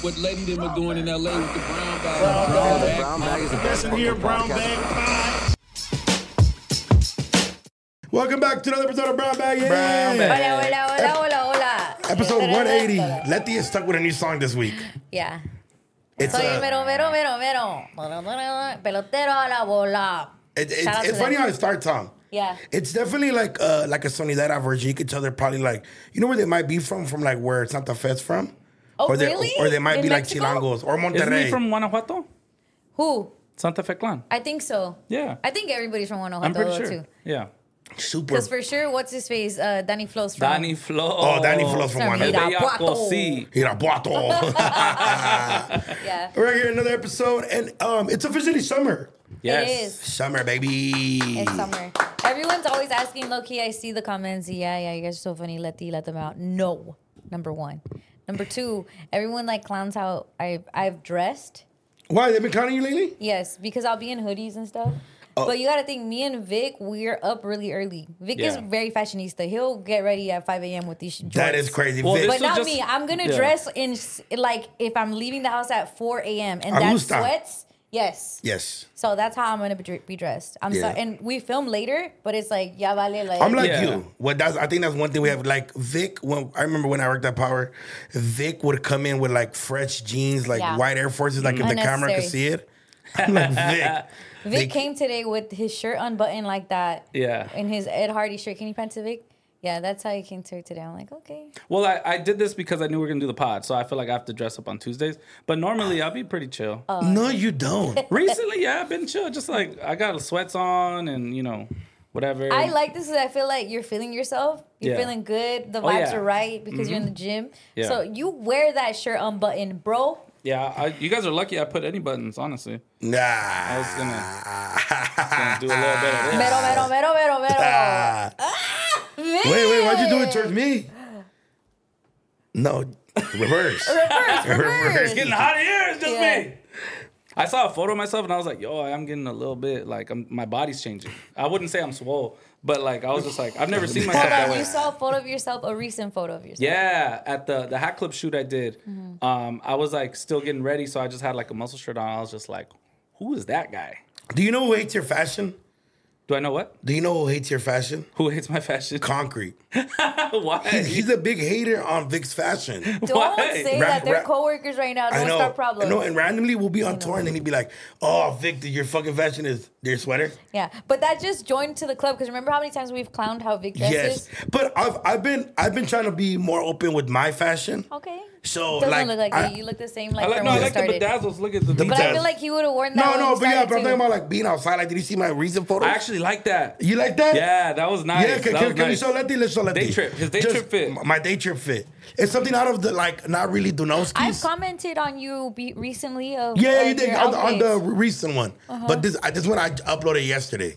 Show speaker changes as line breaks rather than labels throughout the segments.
What Lady them are doing in LA with the brown bag.
Brown bag is the best fucking
Brown
podcast.
Bag Pod. Welcome back to another episode of Brown Bag. Yeah.
Brown Bag. Hola.
Episode 180. Letty is stuck with a new song this week.
Yeah.
It's
Soy mero. Pelotero a la bola. Shout out
it's
to
funny
them.
how it starts on.
Yeah.
It's definitely like a sonidera version. You can tell they're probably like, you know where they might be from like where Santa Fe's from?
Oh,
or they,
really?
Or they might
In
be
Mexico?
like Chilangos or
Isn't he
Monterrey.
from Guanajuato?
Who?
Santa Fe Clan.
I think so.
Yeah.
I think everybody's from
I'm
Guanajuato
pretty sure.
too.
Yeah.
Super.
Because for sure, what's his face? Danny Flo's from.
Danny Flo.
Oh, Danny Flo's from
From
Guanajuato.
Irapuato.
Sí.
Irapuato.
Yeah.
We're here another episode, and it's officially summer.
Yes.
It is.
Summer, baby.
It's summer. Everyone's always asking, low-key, I see the comments. Yeah, you guys are so funny. Let them out. No. Number one. Number two, everyone like clowns how I've dressed.
Why? They've been clowning you lately?
Yes, because I'll be in hoodies and stuff. But you gotta think, me and Vic, we're up really early. Vic is
Yeah.
very fashionista. He'll get ready at 5 a.m. with these joints.
That is crazy.
Well,
Vic.
this
But
was
not
just-
me. I'm gonna
yeah.
dress in like if I'm leaving the house at 4 a.m. and
A
that's
gusta.
sweats. Yes.
Yes.
So that's how I'm gonna be dressed. I'm
Yeah.
sorry, and we film later, but it's like ya vale like.
I'm like
Yeah.
you. I think that's one thing we have. Like Vic, I remember when I worked at Power, Vic would come in with like fresh jeans, like
Yeah.
white Air Forces, like if the camera could see
Unnecessary.
it. I'm like, Vic.
Vic came today with his shirt unbuttoned like that.
Yeah.
And his Ed Hardy shirt. Can you pan to Vic? Yeah, that's how he came to today. I'm like, okay.
Well, I did this because I knew we were going to do the pod. So I feel like I have to dress up on Tuesdays. But normally I'll be pretty chill.
No, you don't.
Recently, yeah, I've been chill. Just like I got sweats on and, whatever.
I like this because I feel like you're feeling yourself. You're
Yeah.
feeling good. The
Oh,
vibes
yeah.
are right because you're in the gym.
Yeah.
So you wear that shirt unbuttoned, bro.
Yeah, you guys are lucky I put any buttons, honestly.
Nah.
I was gonna do a little bit of this.
Mero.
Wait, why'd you do it towards me? No, reverse.
Reverse.
Getting hot in here, it's just
Yeah.
me. I saw a photo of myself and I was like, yo, I'm getting a little bit, like, my body's changing. I wouldn't say I'm swole, but like, I was just like, I've never seen myself
Hold
that
on,
way.
you saw a photo of yourself, a recent photo of yourself.
Yeah, at the Hat Club shoot I did, I was like still getting ready, so I just had like a muscle shirt on. I was just like, who is that guy?
Do you know who hates your fashion?
Do I know what?
Do you know who hates your fashion?
Who hates my fashion?
Concrete.
Why?
He's a big hater on Vic's fashion.
Don't
Why?
say that. They're coworkers right now. Don't start problems.
No, and randomly we'll be on tour and then he'd be like, "Oh, Vic, your fucking fashion is your sweater."
Yeah, but that just joined to the club because remember how many times we've clowned how Vic dresses?
Yes, but I've been trying to be more open with my fashion.
Okay.
So
Doesn't
like,
look like
I-
you. You look the same like
I like
from
no, I
when you
like the
started.
bedazzles. Look at the
But I
details.
feel like he would have worn that.
no,
when
but
you
yeah, but I'm
started
talking
too.
about like being outside. Like, did you see my recent photos?
I actually like that.
You like that?
Yeah, that was nice.
Yeah,
That
can
was
you
nice.
show Letty? Let's show Letty.
Day trip. His day
Just
trip fit.
My day trip fit. It's something out of the like, not really Dunowski's.
I've commented on you recently. Of,
Yeah,
of
you did
your
on the
outfits.
recent one. But this one I uploaded yesterday.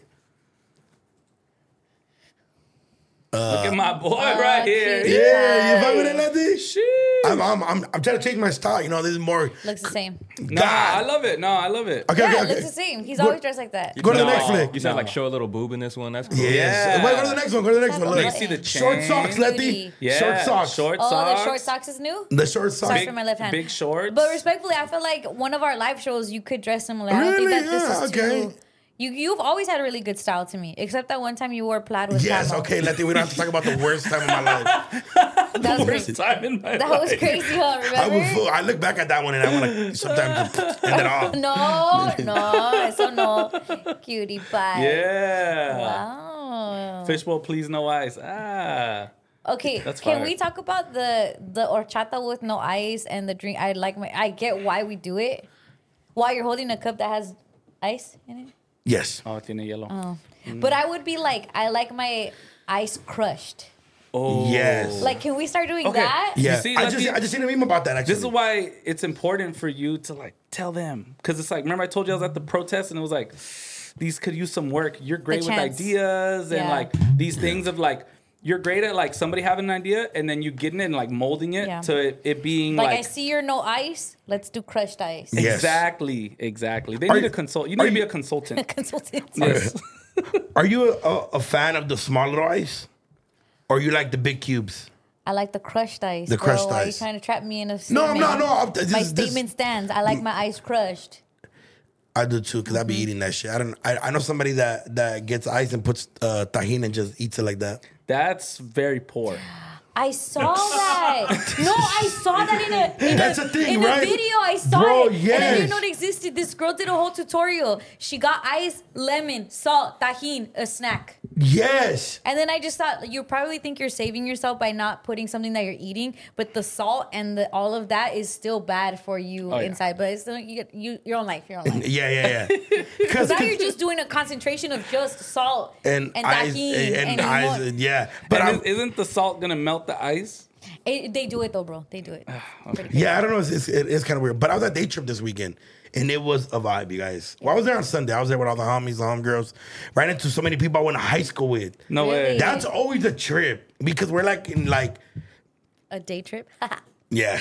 Look at my boy right here.
cute.
Yeah, you fuck with it, Letty?
Sheesh.
I'm trying to change my style. You know, this is more.
Looks the same.
No, I love it. No, I love it.
Okay,
Yeah,
okay,
it
okay.
looks the same. He's
Go-
always dressed like that.
Go to the
No.
next flick.
You said
No.
like show a little boob in this one. That's cool.
Yes.
Yeah.
Wait, go to the next one. Go to the next one.
Look
Look.
at
See the
Short
chain?
socks, Letty.
Beauty.
Yeah,
Short socks.
Short
Oh,
socks.
the short socks is new?
The short socks.
Sorry for my left hand.
Big shorts.
But respectfully, I feel like one of our live shows, you could dress similar. I don't
Really?
think that this
Yeah,
is
okay.
too... You've always had a really good style to me, except that one time you wore plaid with
Yes,
camo.
okay, Letty. We don't have to talk about the worst time of my life.
That was
Worst
crazy.
time in my
That
life.
was crazy, huh? Remember?
I look back at that one and I want to sometimes end it off.
No, eso no. Cutie pie.
Yeah.
Wow.
Fishbowl, please, no ice. Ah.
Okay,
That's
can
fire.
we talk about the horchata with no ice and the drink? I get why we do it. Why you're holding a cup that has ice in it.
Yes.
Oh, tiene hielo.
But I would be like, I like my ice crushed.
Oh.
Yes.
Like, can we start doing
Okay.
that?
Yeah.
You see,
I
Letty?
just seen a meme about that actually.
This is why it's important for you to like tell them. Because it's like, remember I told you I was at the protest and it was like, these could use some work. You're great with
chance.
ideas and
Yeah.
like these things of like, you're great at like somebody having an idea and then you getting it and like molding it
Yeah.
to it being
Like,
like
I see you're no ice. Let's do crushed ice.
Yes.
Exactly. They
Are
need
you-
a consult. You need
are
to be
you-
a consultant.
Consultant.
Yes.
Are you a fan of the small little ice? Or you like the big cubes?
I like the crushed ice.
The
bro.
crushed
Why are you
ice.
trying to trap me in a
No,
statement?
I'm not. No,
My statement stands. I like my ice crushed.
I do too, because I be eating that shit. I know somebody that gets ice and puts tahini and just eats it like that.
That's very poor.
I saw that. No, I saw that in
That's a thing,
in
right?
a video. I saw
Bro,
it. And I didn't
yes.
know it existed. This girl did a whole tutorial. She got ice, lemon, salt, tajin, a snack.
Yes.
And then I just thought, you probably think you're saving yourself by not putting something that you're eating, but the salt and all of that is still bad for you
Oh, yeah.
inside. But it's still, your own life, your own life.
Yeah.
Because now you're just doing a concentration of just salt
and ice
tajin
and
limon.
ice. Yeah, but
But isn't the salt gonna melt the ice?
They do it though, bro. They do it.
yeah, I don't know. It's kind of weird. But I was at day trip this weekend, and it was a vibe, you guys. Well, I was there on Sunday. I was there with all the homies, the homegirls. Ran into so many people I went to high school with.
No way.
Really?
That's always a trip because we're like in like
A day trip.
yeah.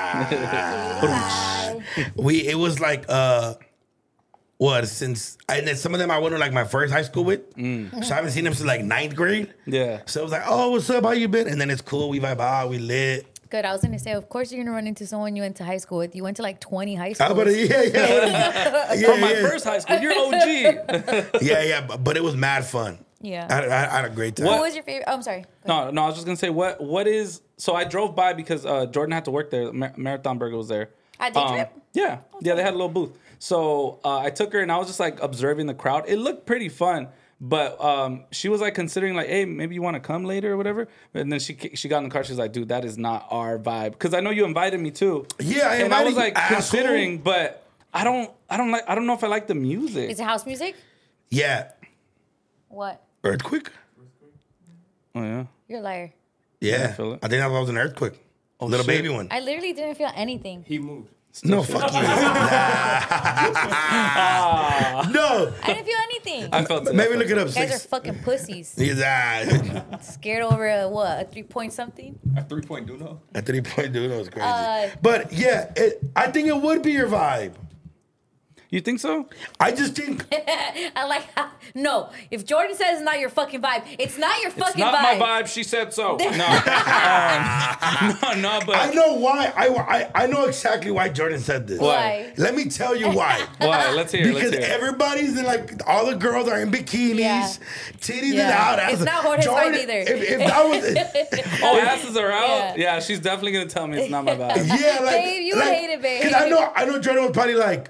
It was like what since and then some of them I went to like my first high school with. So I haven't seen them since like 9th grade.
Yeah.
So it was like, oh, what's up? How you been? And then it's cool. We vibe out. We lit.
Good. I was gonna say, of course you're gonna run into someone you went to high school with. You went to like 20 high
I
schools.
was about to, yeah.
From my first high school, you're OG.
Yeah, but it was mad fun.
Yeah.
I had a great time.
What was your favorite? Oh, I'm sorry. Go ahead.
No, I was just gonna say what is. So I drove by because Jordan had to work there. Marathon Burger was there.
At Day Trip?
Yeah, they had a little booth. So I took her and I was just like observing the crowd. It looked pretty fun, but she was like considering like, hey, maybe you want to come later or whatever. And then she got in the car. She's like, dude, that is not our vibe. Because I know you invited me too.
Yeah,
and I was
invited
like
you,
considering, but I don't know if I like the music.
Is it house music?
Yeah.
What?
Earthquake?
Oh yeah.
You're a liar.
Yeah.
I feel it.
I think that was an earthquake. Little
shit.
baby one.
I literally didn't feel anything.
He moved.
No, fuck you. Nah. No.
I didn't feel anything.
I felt it.
Maybe look it up.
You guys are fucking pussies.
Yeah.
Scared over a 3-point something?
A 3-point Duno.
A 3-point dude was crazy. But yeah, I think it would be your vibe.
You think so?
I just think
I like no. If Jordan says it's not your fucking vibe, it's not your fucking
It's not
vibe.
my vibe. She said so. No. No, but
I know why. I know exactly why Jordan said this.
Why?
Let me tell you why.
why? Let's hear it.
Because
Let's hear it.
everybody's in like all the girls are in bikinis,
Yeah.
titties
Yeah.
and out.
It's not Jorge's vibe either.
If that was
Oh, asses are out?
Yeah.
Yeah, she's definitely going to tell me it's not my vibe.
yeah, like
Babe, you hate it, babe.
Because I know Jordan was probably like,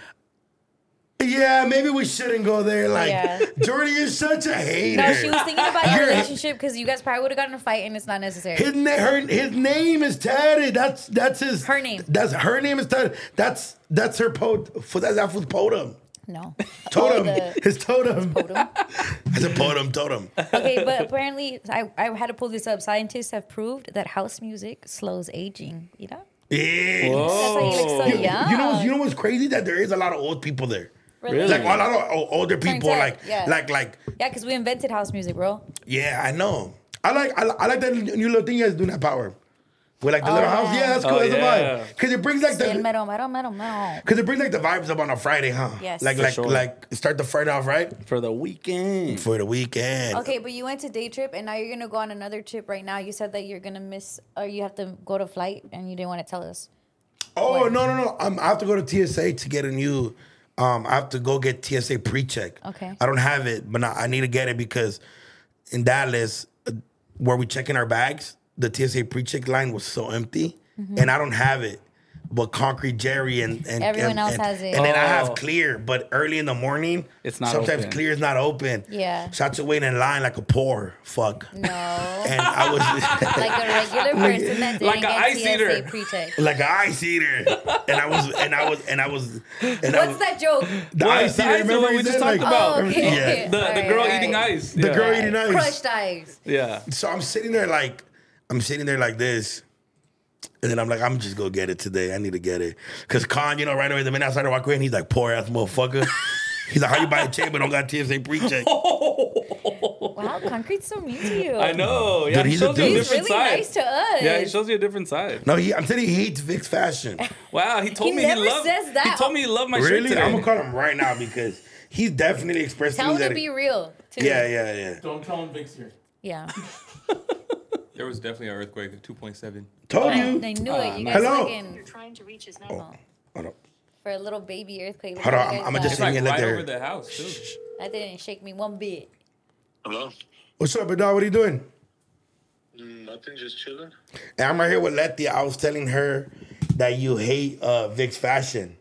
yeah, maybe we shouldn't go there. Like,
Yeah.
Jordan, you're such a hater.
No, she was thinking about your
You're-
relationship because you guys probably would have gotten in a fight and it's not necessary.
His name is tatted. That's his.
Her name.
That's her name is tatted. That's her that's his totem.
No.
Totem.
Oh,
His totem.
Totem.
It's a totem.
Okay, but apparently, I had to pull this up. Scientists have proved that house music slows aging. You know?
Yeah.
Whoa.
That's why you look so young.
You know what's crazy? That there is a lot of old people there.
Really?
Like a lot of older people.
Turns out,
Like,
yeah. Yeah, because we invented house music, bro.
yeah, I know. I like that new little thing you guys do in that power. With like the little house. Yeah, that's cool.
Oh,
That's
yeah.
a vibe. Because it brings like
Still
the.
metal.
Because it brings like the vibes up on a Friday, huh?
Yes.
Like
For
sure.
like start the Friday off right
For the weekend.
for the weekend.
Okay, but you went to day trip and now you're gonna go on another trip right now. You said that you're gonna miss or you have to go to flight and you didn't want to tell us.
Oh
Where?
no! I have to go to TSA to get a new. I have to go get TSA pre-check.
Okay.
I don't have it, but I need to get it because in Dallas, where we check in our bags, the TSA pre-check line was so empty, and I don't have it. But Concrete Jerry and
Everyone else has it.
and then I
Oh.
have Clear. But early in the morning,
It's not
sometimes
open.
Clear is not open.
Yeah.
So I had to wait in line like a poor fuck.
No.
And I was
Like a regular person that didn't
Like a
get
ice
TSA
eater.
pre-check.
like an ice eater, and I was.
What's that joke?
The
What?
ice
The
eater,
ice
remember
one we
he
just
said,
talked
like,
about.
Oh, okay.
Yeah.
The
Alright,
girl
alright.
eating ice.
The
Yeah.
girl eating ice.
Crushed eyes.
Yeah.
So I'm sitting there like this. And then I'm like, I'm just gonna get it today. I need to get it. Cause Khan, right away, the minute I started walking in, he's like, poor ass motherfucker. He's like, how you buy a chain but don't got TSA pre-check?
Wow, Concrete's so mean to you.
I know. Yeah,
Dude,
he
he's a
shows you a
dude.
He's
different
really
side.
nice to us.
Yeah, he shows you a different side.
No, I'm saying he hates Vic's fashion.
Wow, he told
He
me
never
he loved.
says that.
He told me he loved my shirt
Really?
today.
I'm gonna call him right now because he's definitely expressing
Tell him
that.
to be real, too.
Yeah.
Don't tell him Vic's here.
Yeah.
There was definitely an earthquake, 2.7.
Told you.
I knew it. You guys
Hello.
fucking
Trying to reach his memo.
Hold on.
for a little baby earthquake.
Hold on,
You guys
I'ma
got.
just
It's
Sitting
like
in
right
there.
over the house too.
That didn't shake me one bit.
Hello?
What's up, dog? What are you doing?
Nothing, just chilling.
And I'm right here with Letty. I was telling her that you hate Vic's fashion.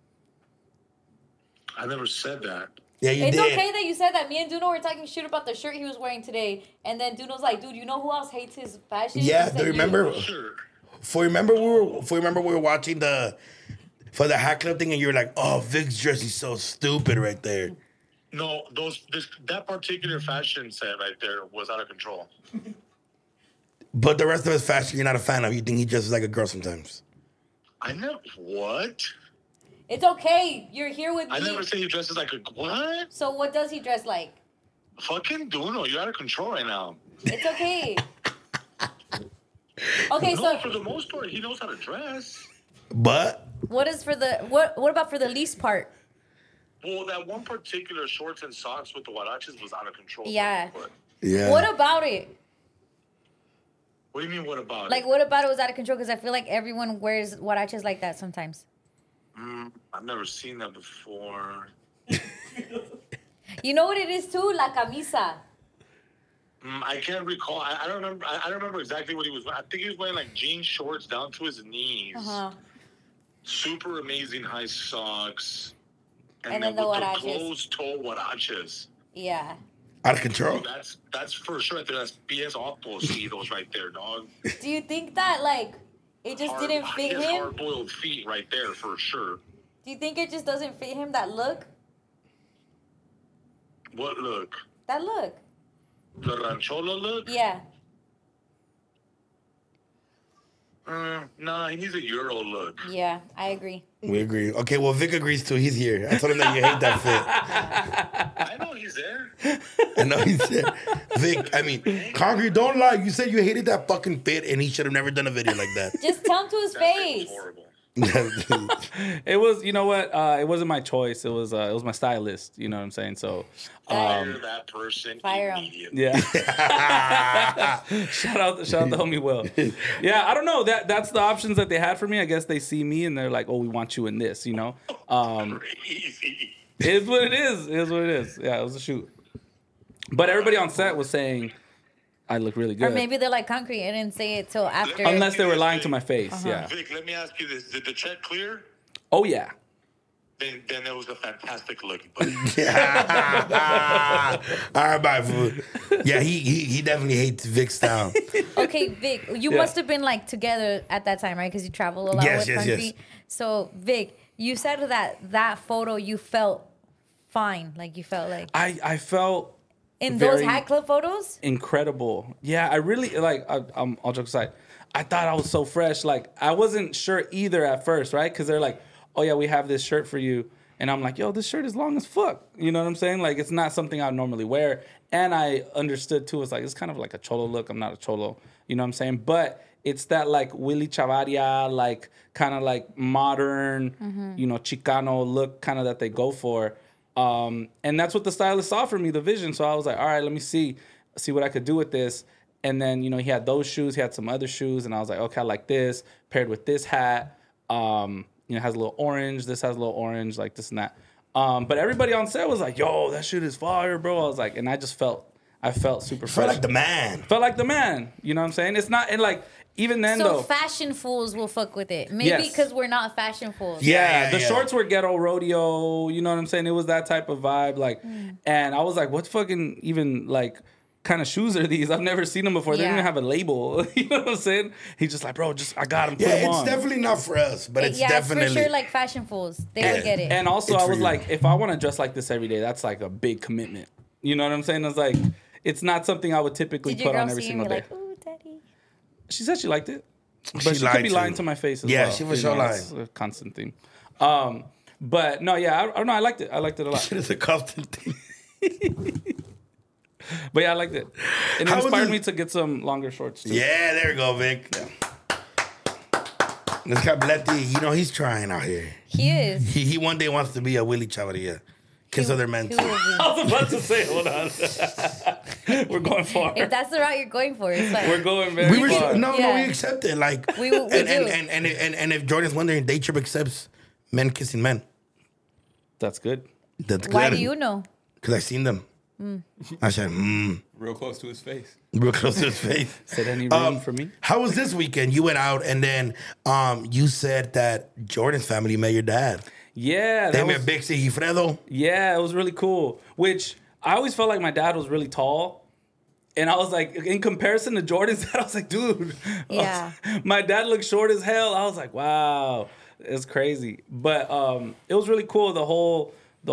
I never said that.
Yeah, you
It's
did.
okay that you said that. Me and Duno were talking shit about the shirt he was wearing today, and then Duno's like, "Dude, you know who else hates his fashion?"
Yeah,
He said
do you
you.
remember?
Sure.
Remember we were watching the Hat Club thing, and you were like, "Oh, Vic's dress is so stupid right there."
No, that particular fashion set right there was out of control.
But the rest of his fashion, you're not a fan of. You think he dresses like a girl sometimes.
I never what?
It's okay. You're here with
I
me.
never said he dresses like a what?
So what does he dress like?
Fucking Duno, you're out of control right now.
It's okay. Okay,
No,
so
for the most part, he knows how to dress.
But
what is for the what about for the least part?
Well, that one particular shorts and socks with the huaraches was out of control.
Yeah.
But
yeah,
What about it?
what do you mean? What about
Like,
it?
what about it was out of control? Because I feel like everyone wears huaraches like that sometimes.
I've never seen that before.
You know what it is too? La camisa.
I can't recall. I don't remember. I don't remember exactly what he was wearing. I think he was wearing like jean shorts down to his knees.
Uh-huh.
Super amazing high socks.
And then the
with
huaraches.
the closed toe huaraches.
Yeah.
out of control.
That's for sure. That's BS oppositos right there, dog.
Do you think that like it just didn't fit
his
him?
hard-boiled feet right there for sure.
Do you think it just doesn't fit him? That look.
What look?
That look.
The ranchola look?
Yeah.
Nah, he needs a Euro look.
Yeah, I agree.
We agree. Okay, well, Vic agrees too. He's here. I told him that you hate that fit.
I know he's there.
I know he said, Vic, I mean, Concrete, don't lie. You said you hated that fucking fit, and he should have never done a video like that.
Just tell him to his
That thing
face.
was horrible.
It was, you know what? It wasn't my choice. It was my stylist. You know what I'm saying? So,
Fire that person
Fire him.
immediately.
yeah. shout out the homie Will. Yeah, I don't know. That's the options that they had for me. I guess they see me and they're like, "Oh, we want you in this." You know,
Crazy.
it is what it is. It is what it is. Yeah, it was a shoot. But everybody on set was saying I look really good.
Or maybe they're like Concrete. I didn't say it till after.
Unless they were lying to my face. Yeah.
Vic, let me ask you this. Did the check clear?
Oh yeah.
Then it was a fantastic look. But
All right, bye, fool. Yeah, he definitely hates Vic's style.
Okay, Vic, you
Yeah.
must have been like together at that time, right? Because you travel a lot
Yes,
with
yes,
Concrete.
yes.
So, Vic, you said that photo you felt fine. Like you felt like
I felt
in
very-
those Hat Club photos.
incredible. Yeah, I really like. All jokes aside, I thought I was so fresh. Like I wasn't sure either at first, right? Because they're like, "Oh yeah, we have this shirt for you," and I'm like, "Yo, this shirt is long as fuck." You know what I'm saying? Like it's not something I normally wear. And I understood too. It's like it's kind of like a cholo look. I'm not a cholo. You know what I'm saying? But it's that like Willy Chavaria, like kind of like modern, you know, Chicano look kind of that they go for. And that's what the stylist saw for me, the vision. So I was like, all right, let me see what I could do with this. And then, you know, he had those shoes, he had some other shoes, and I was like, okay, I like this, paired with this hat. You know, has a little orange, this has a little orange, like this and that. But everybody on set was like, yo, that shit is fire, bro. I was like, and I felt super fresh.
Felt like the man.
Felt like the man. You know what I'm saying? It's not, and like, even then
So
though.
fashion fools will fuck with it. Maybe
Yes.
because we're not fashion fools.
Yeah, the
yeah.
shorts were ghetto rodeo. You know what I'm saying? It was that type of vibe. Like, and I was like, what fucking even like kind of shoes are these? I've never seen them before. They
Yeah.
didn't even have a label. You know what I'm saying? He's just like, bro, I got them. Put
Yeah,
them
it's
on.
definitely not for us, but it's
yeah,
definitely.
it's for sure like fashion fools. They
Yeah.
don't get it.
And also,
It's
I
for
was
you.
like, if I want to dress like this every day, that's like a big commitment. You know what I'm saying? It's like, it's not something I would typically
Did your
put on
girl
every
see you and
single
be
day.
like, ooh, daddy?
She said she liked it. But
She
she
lied
could be
to
lying
you.
to my face as
Yeah,
well.
she was
You
sure
know,
lying.
It's a constant theme. But no, yeah, I don't know. I liked it. I liked it a lot.
It's a constant thing.
But yeah, I liked it. It
How was
inspired
it-
me to get some longer shorts too.
Yeah, there we go, Vic. This guy Bleti, you know, he's trying out here.
He is.
He one day wants to be a Willy Chavaria. kiss other men.
Two
too.
of you.
I was about to say, hold on. We're going far.
If that's the route you're going for, it's fine.
We're going very
We were
far.
no,
Yeah.
we accept it. Like
We do.
and if Jordan's wondering, Day Trip accepts men kissing men.
That's good.
That's good.
Why do you know?
Because I seen them. I said,
Real close to his face.
real close to his face.
Said any room for me?
How was this weekend? You went out and then you said that Jordan's family met your dad.
Yeah.
They
That
met
was,
Big Sigifredo.
yeah, it was really cool. Which I always felt like my dad was really tall. And I was like, in comparison to Jordan's dad, I was like, dude.
Yeah.
My dad looked short as hell. I was like, wow, it's crazy. But it was really cool. The whole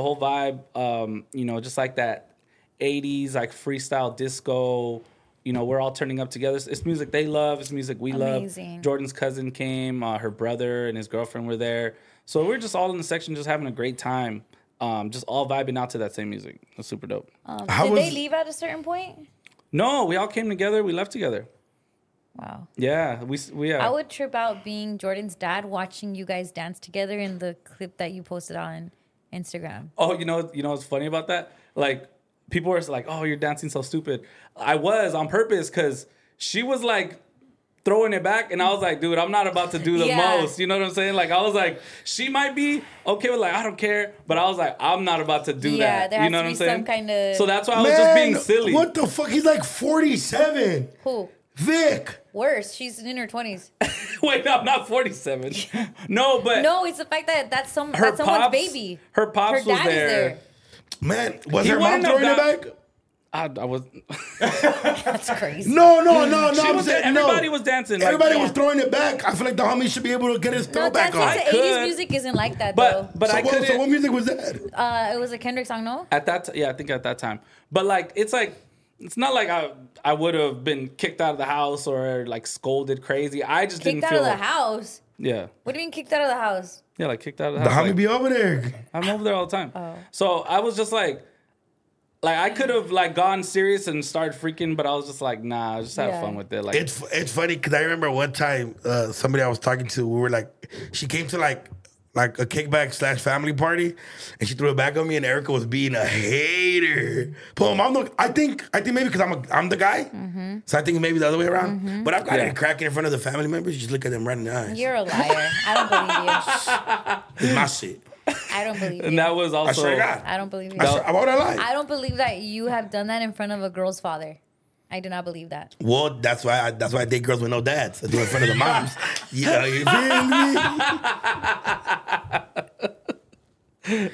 vibe, you know, just like that 80s, like freestyle disco. You know, we're all turning up together. It's music they love. It's music we
Amazing.
love. Jordan's cousin came. Her brother and his girlfriend were there. So we're just all in the section just having a great time. Just all vibing out to that same music. It was super dope.
How
Did
was-
they leave at a certain point?
No, we all came together. We left together.
Wow.
Yeah, we
I would trip out being Jordan's dad watching you guys dance together in the clip that you posted on Instagram.
Oh, you know what's funny about that? Like, people were like, "Oh, you're dancing so stupid." I was on purpose because she was like throwing it back, and I was like, "Dude, I'm not about to do the
Yeah.
most." You know what I'm saying? Like, I was like, she might be okay with like, I don't care, but I was like, I'm not about to do
Yeah,
that.
there
You
has
know
to
what I'm
be
saying?
some kinda-
So that's why I was just being silly.
What the fuck? He's like 47.
Who?
Vic.
Worse, she's in her 20s.
Wait, no, I'm not 47. No, but
No, it's the fact that that's someone's baby.
Her pops
Her
was
dad is
there.
there.
Man, was
He
her mom
wouldn't have
throwing it
got-
back?
I was.
That's crazy.
No.
She
I'm
was
saying,
everybody
no.
was dancing. Like,
Everybody
yeah.
was throwing it back. I feel like the homie should be able to get his throw
No,
back
dancing
on.
to
I could.
80s music isn't like that, though.
But I couldn't.
So what music was that?
It was a Kendrick song, no?
At that, yeah, I think at that time. But like, it's not like I would have been kicked out of the house or like scolded crazy. I just
Kicked
didn't
out
feel.
of the house.
Yeah,
What do you mean kicked out of the house?
yeah, like kicked out of the
The
house.
homie
Like,
be over there.
I'm over there all the time.
Oh.
So I was just like I could have like gone serious and started freaking, but I was just like, nah, just have
Yeah.
fun with it. Like,
It's funny because I remember one time somebody I was talking to, we were like, she came to like a kickback / family party, and she threw it back on me, and Erica was being a hater. But I think maybe because I'm the guy, so I think maybe the other way around. But I've got it cracking in front of the family members. You just look at them right in the eyes.
You're a liar. I don't believe you.
It's my shit.
I don't believe you.
and that was
I
also.
swear to God.
I don't believe you.
Why would I lie?
I don't believe that you have done that in front of a girl's father. I do not believe that.
Well, that's why I date girls with no dads. I do it in front of the moms. You know, you feel me?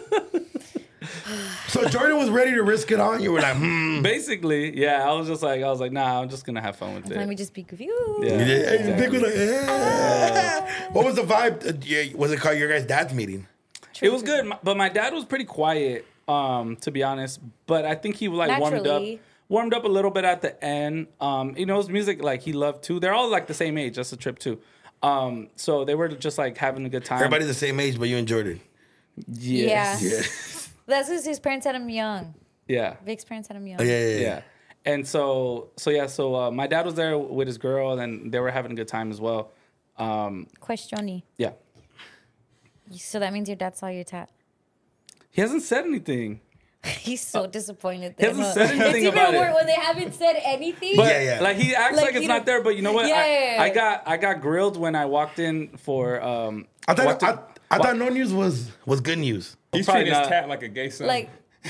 So Jordan was ready to risk it on. You were like,
Basically, yeah, I was like, nah, I'm just gonna have fun with it.
Let me just be confused.
Yeah.
Yeah, Vic was like, What was the vibe? Was it called your guys' dad's meeting?
It was good, but my dad was pretty quiet, to be honest. But I think he like
Naturally.
warmed up a little bit at the end. You know, his music like he loved too. They're all like the same age. That's a trip too. So they were just like having a good time.
Everybody's the same age, but you and Jordan.
Yes.
Yeah. That's because his parents had him young.
Yeah.
Vic's parents had him young.
Oh, yeah.
Yeah. And so my dad was there with his girl, and they were having a good time as well.
Question.
Yeah.
So that means your dad saw your tat.
He hasn't said anything.
He's so disappointed.
He hasn't said
It's
anything
even
about
worse
it.
when they haven't said anything.
But
Yeah.
like he acts
Like,
like it's
he
not
don't-
there. But you know what?
Yeah.
I got grilled when I walked in for.
I thought no news was good news.
He's
Probably
treating his
not.
tat like a gay son.
Like,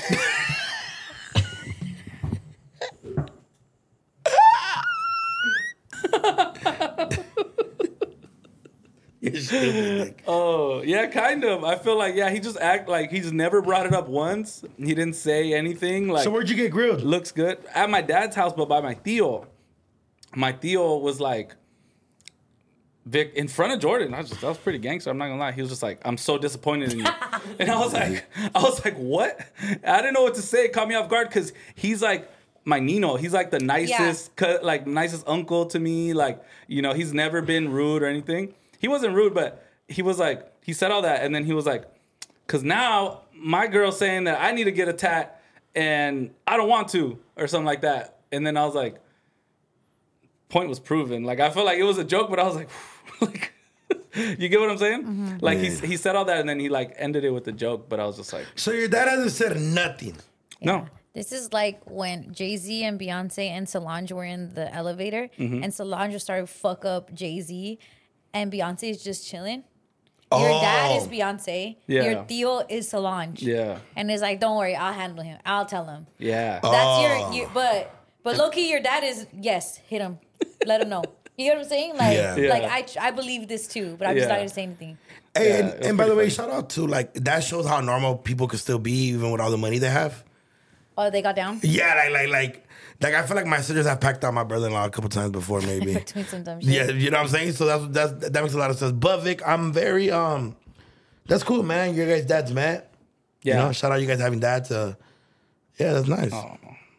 You're stupid, Nick.
Oh yeah, kind of. I feel like he just act like he's never brought it up once. He didn't say anything. Like
So where'd you get grilled?
looks good at my dad's house, but by my tío. My tío was like, Vic, in front of Jordan. That was pretty gangster. I'm not gonna lie. He was just like, I'm so disappointed in you. And I was like, what? I didn't know what to say. It caught me off guard because he's like my Nino. He's like the nicest, nicest uncle to me. Like, you know, he's never been rude or anything. He wasn't rude, but he was like, he said all that, and then he was like, because now my girl's saying that I need to get a tat and I don't want to, or something like that. And then I was like, point was proven. Like, I felt like it was a joke, but I was like, like You get what I'm saying?
Mm-hmm.
Like
Yeah.
he said all that and then he like ended it with a joke, but I was just like,
So your dad hasn't said nothing.
no.
This is like when Jay-Z and Beyonce and Solange were in the elevator
Mm-hmm.
and Solange started to fuck up Jay-Z and Beyonce is just chilling. Your dad is Beyonce.
Yeah.
Your tío is Solange.
Yeah.
And it's like, don't worry, I'll handle him. I'll tell him.
Yeah.
That's your but low-key, your dad is, yes, hit him. Let him know. You know what I'm saying? Like,
Yeah.
like I believe this too, but I'm just
Yeah.
not going to say anything.
Hey,
Yeah,
and,
it was
and by the
pretty
way, shout out to like that shows how normal people could still be even with all the money they have.
Oh, they got down?
Yeah, like I feel like my sisters have packed out my brother-in-law a couple times before, maybe.
Doing some dumb shit.
Yeah, you know what I'm saying? So that makes a lot of sense. But Vic, I'm very that's cool, man. Your guys' dads, man.
Yeah.
You know, shout out you guys having dads. Yeah, that's nice.
Oh.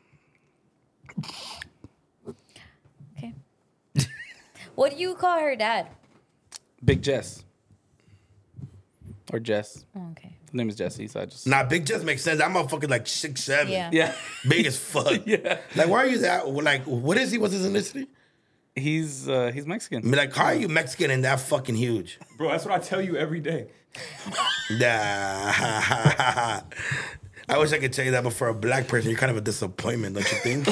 Okay. What do you call her dad?
Big Jess. Or Jess.
Oh, okay.
His name is Jesse, so I just
Nah, Big just makes sense. That motherfucker's like 6'7".
Yeah.
Yeah.
Big as fuck.
Yeah.
Like, why are you that? Like, what is he? What's his ethnicity?
He's Mexican.
I mean, like, how are you Mexican and that fucking huge?
Bro, that's what I tell you every day.
Nah. I wish I could tell you that, but for a black person, you're kind of a disappointment, don't you think?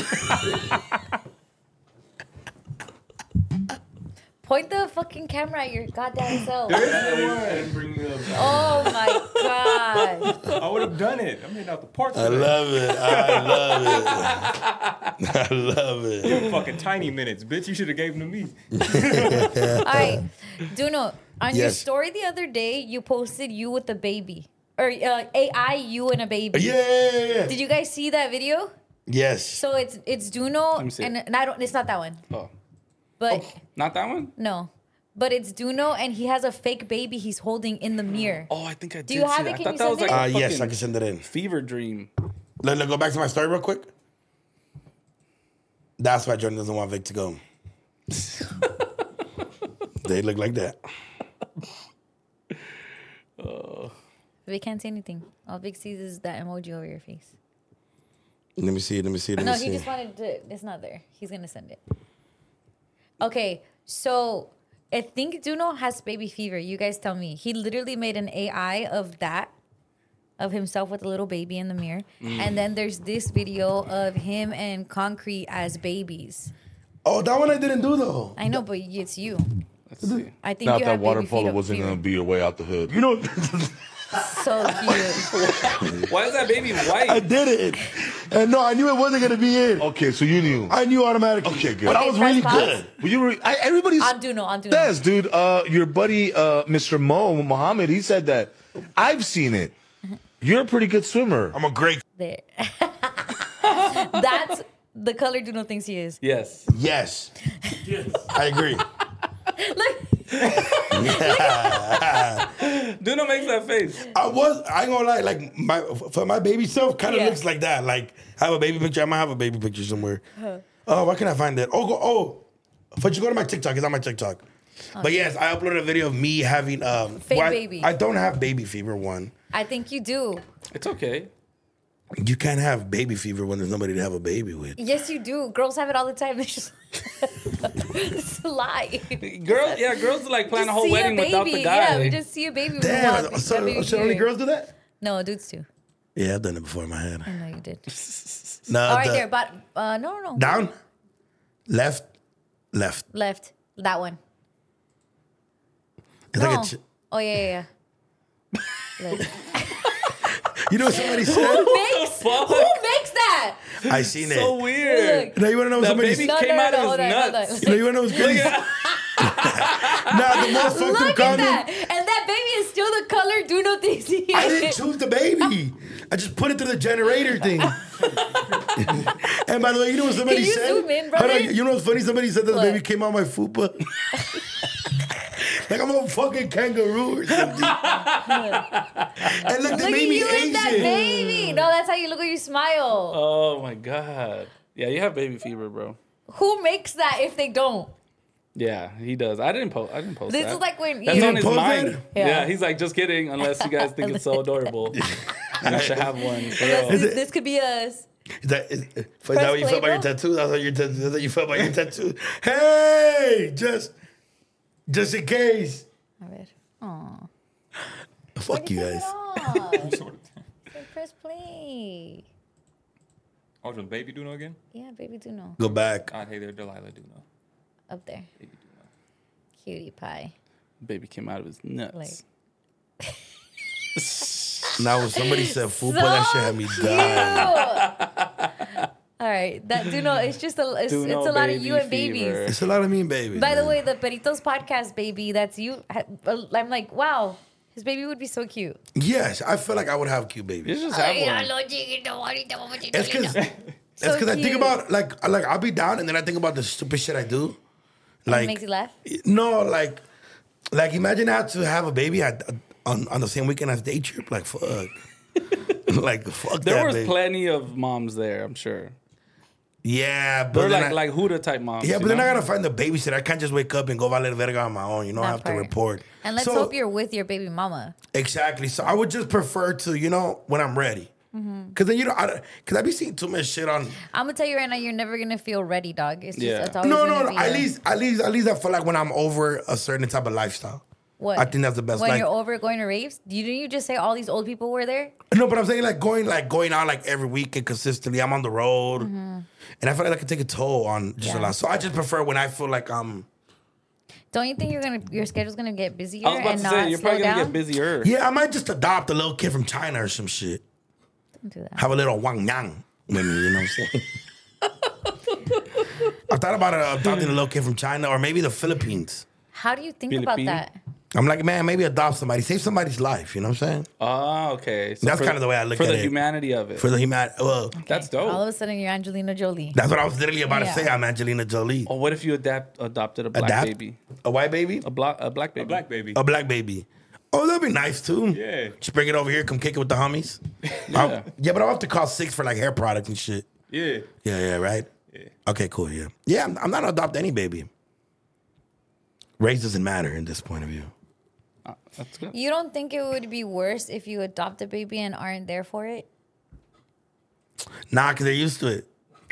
Point the fucking camera at your goddamn self.
I didn't bring it up.
Oh my god.
I would have done it. I made out the park.
I love it. I love it. I love it.
Them fucking tiny minutes, bitch. You should have gave them to me.
All right. Duno, on your
Yes.
story the other day, you posted you with the baby. Or AI, you and a baby.
Yeah.
Did you guys see that video?
Yes.
So it's Duno
me see it.
and I don't it's not that one.
Oh.
But
Not that one?
no. But it's Duno and he has a fake baby he's holding in the mirror.
Oh, I think I did
you have
see
it?
that. I
Can
thought
you
that was
send
like
it?
a
Yes, I
fucking
can send it in.
fever dream.
Let's go back to my story real quick. That's why Jordan doesn't want Vic to go. They look like that.
Vic can't say anything. All Vic sees is that emoji over your face.
Let me see.
No, he
see.
just wanted to. It's not there. He's gonna send it. Okay, so I think Duno has baby fever. You guys tell me. He literally made an AI of that, of himself with a little baby in the mirror, and then there's this video of him and Concrete as babies.
Oh, that one I didn't do though.
I know, but it's you.
Let's see.
I think
Not
you
that
have
water
baby
polo
fever.
wasn't gonna be your way out the hood. You know,
So cute.
Why is that baby
I
white?
did it. And no, I knew it wasn't gonna be it.
okay, so you knew.
I knew automatically.
Okay, good.
But I
Okay,
was
press
really
pause.
good.
Well, you were, everybody's
On Duno.
Yes, dude. Your buddy, Mr. Mohammed, he said that. I've seen it. You're a pretty good swimmer.
I'm a great.
There. That's the color Duno thinks he is.
Yes.
Yes. I agree.
Duno makes that face.
I ain't gonna lie, like for my baby self kind of
Yeah.
looks like that. Like I have a baby picture. I might have a baby picture somewhere. Oh, why can I find that? But you go to my TikTok. It's on my TikTok. But yes, I uploaded a video of me having
baby.
I don't have baby fever. One,
I think you do.
It's okay.
you can't have baby fever when there's nobody to have a baby with.
Yes, you do. Girls have it all the time. They just it's a lie.
Girls like plan a
Just
whole
see
wedding without the guy.
Yeah, we just see a baby. with
Damn,
one.
so
That baby
should only
fever.
girls do that?
No, dudes too.
Yeah, I've done it before in my head.
I know you did.
No,
All right, there, but no.
Down, left.
Left. That one.
It's
No.
like
Oh yeah. Left.
you know what somebody said?
Who makes that?
I seen
So
it.
weird.
Look.
Now you wanna know what
That
somebody
baby
said?
came out of
hold
his
on.
nuts.
You wanna know what's crazy? Nah, the most fucked up
Look at
comment.
that. And that baby is still the color Duno thinks he is.
I didn't choose the baby. I just put it through the generator thing. And by the way, you know what somebody
Can you
said?
zoom in,
Hold
brother?
on, you know what's funny? Somebody said that the
What?
baby came out my fupa. Like I'm a fucking kangaroo or something. And look, they
Look at
made me
you and that
Asian.
baby. No, that's how you look when you smile.
Oh my god. Yeah, you have baby fever, bro.
Who makes that if they don't?
Yeah, he does. I didn't post
This
that.
is like when
That's
you
on his
post
mind.
that?
Yeah.
Yeah, he's like, just kidding. Unless you guys think it's so adorable, I should have one. For real.
this could be us.
Is that what you felt about your tattoo? That's what you felt about your tattoo. Hey, just in case.
A ver. Aw.
Fuck you guys.
Sort of thing.
Press play.
Oh, does baby do no again?
Yeah, baby do know.
Go back.
God, hey there, Delilah do no.
Up there.
Baby do no.
Cutie pie.
Baby came out of his nuts.
Like.
Now when somebody said fupa, that shit had me dying.
All right, that do know. It's just it's a
Duno
lot of
baby
you and
fever.
babies.
It's a lot of mean babies.
By the
man.
way, the Peritos podcast baby, that's you. I'm like, wow, his baby would be so cute.
Yes, I feel like I would have cute
You
babies.
just have one.
It's because
So
I think
cute.
about like I'll be down and then I think about the stupid shit I do.
It
Like
makes you laugh.
no, like imagine I had to have a baby on the same weekend as day trip. Like fuck, like fuck
There
that
was
baby.
plenty of moms there, I'm sure.
Yeah, but
They're
then
like Huda type moms.
yeah,
you
but then
know?
I gotta find the babysitter. I can't just wake up and go valer verga on my own. You know, I
That
have to
part.
report.
And let's
So-
hope you're with your baby mama.
Exactly. So I would just prefer to, when I'm ready.
Mm-hmm.
Because then because I be seeing too much shit on.
I'm gonna tell you right now, you're never gonna feel ready, dog. It's just
Yeah.
it's always
No.
gonna be
At
a-
least I feel like when I'm over a certain type of lifestyle.
What?
I think that's the best.
When
Like,
you're over going to raves, didn't you just say all these old people were there?
no, but I'm saying going out like every weekend consistently. I'm on the road, and I feel like I can take a toll on just a
Yeah.
lot. So I just prefer when I feel like I'm.
Don't you think your schedule's gonna get busier
I was about
and
to
not
say, you're
slow
probably going to
down?
get busier.
Yeah, I might just adopt a little kid from China or some shit.
Don't do that.
Have a little Wang Yang with me, you know what I'm saying? I thought about adopting a little kid from China or maybe the Philippines.
How do you think about
Filipino?
that?
I'm like, man, maybe adopt somebody, save somebody's life. You know what I'm saying?
Oh, okay. So
That's
for-
kind of the way I look
for
at
the
it.
humanity of it.
For the human, well,
That's dope.
All of a sudden, you're Angelina Jolie.
that's what I was literally about to
Yeah.
say. I'm Angelina Jolie.
Or what if you adopted a black
Adapt?
baby?
A white baby,
A black baby.
A black baby.
a black baby. Oh, that'd be nice too.
Yeah.
Just bring it over here, come kick it with the homies.
Yeah.
Yeah, but I'll have to cost $6 for like hair products and shit.
Yeah.
Yeah, right.
Yeah.
Okay, cool. Yeah, yeah. I'm not gonna adopt any baby. Race doesn't matter in this point of view.
That's good.
You don't think it would be worse if you adopt a baby and aren't there for it?
Nah, because they're used to it.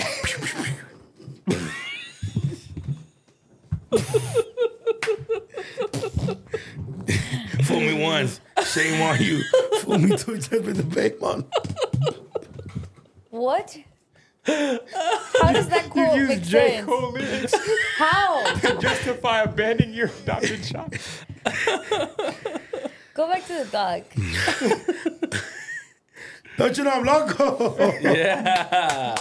Fool me once, shame on you. Fool me twice, I've been the bank man.
What? How does that quote
You
make
use J.
sense?
Cole lyrics
How?
to justify abandoning your adopted child.
Go back to the dog.
Don't you know I'm loco?
Yeah.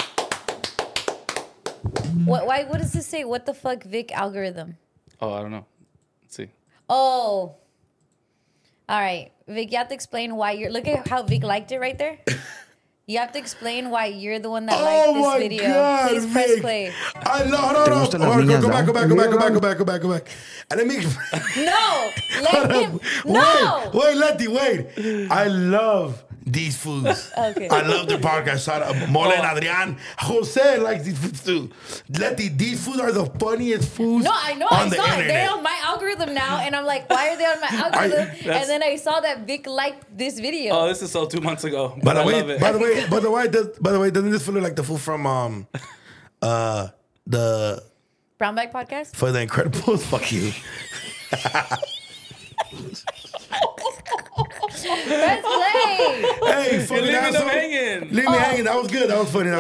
What does this say? What the fuck, Vic algorithm?
Oh, I don't know. Let's see.
Oh. All right. Vic, you have to explain why you're... Look at how Vic liked it right there. You have to explain why you're the one that
Oh
liked
my
this video.
God,
Please press
Vic.
play.
I love. Hold on. Go back. Go back. And let me.
No! Let him... No!
Wait, Letty, wait. I love these foods.
Okay.
I love their podcast. Shout out Mole and Adrian. Jose likes these foods too. Letty, these foods are the funniest foods.
No, I know.
on
I
the
saw it.
internet.
They're on my algorithm now, and I'm like, why are they on my algorithm? And then I saw that Vic liked this video.
Oh, this is so 2 months ago.
By
But
the
I love
way,
it.
by the way, doesn't this feel like the food from the
Brown Bag Podcast?
for the Incredibles? Fuck you.
Press play!
Hey,
You're
fucking
leaving them
asshole.
hanging.
Leave me hanging. That was good. That was funny.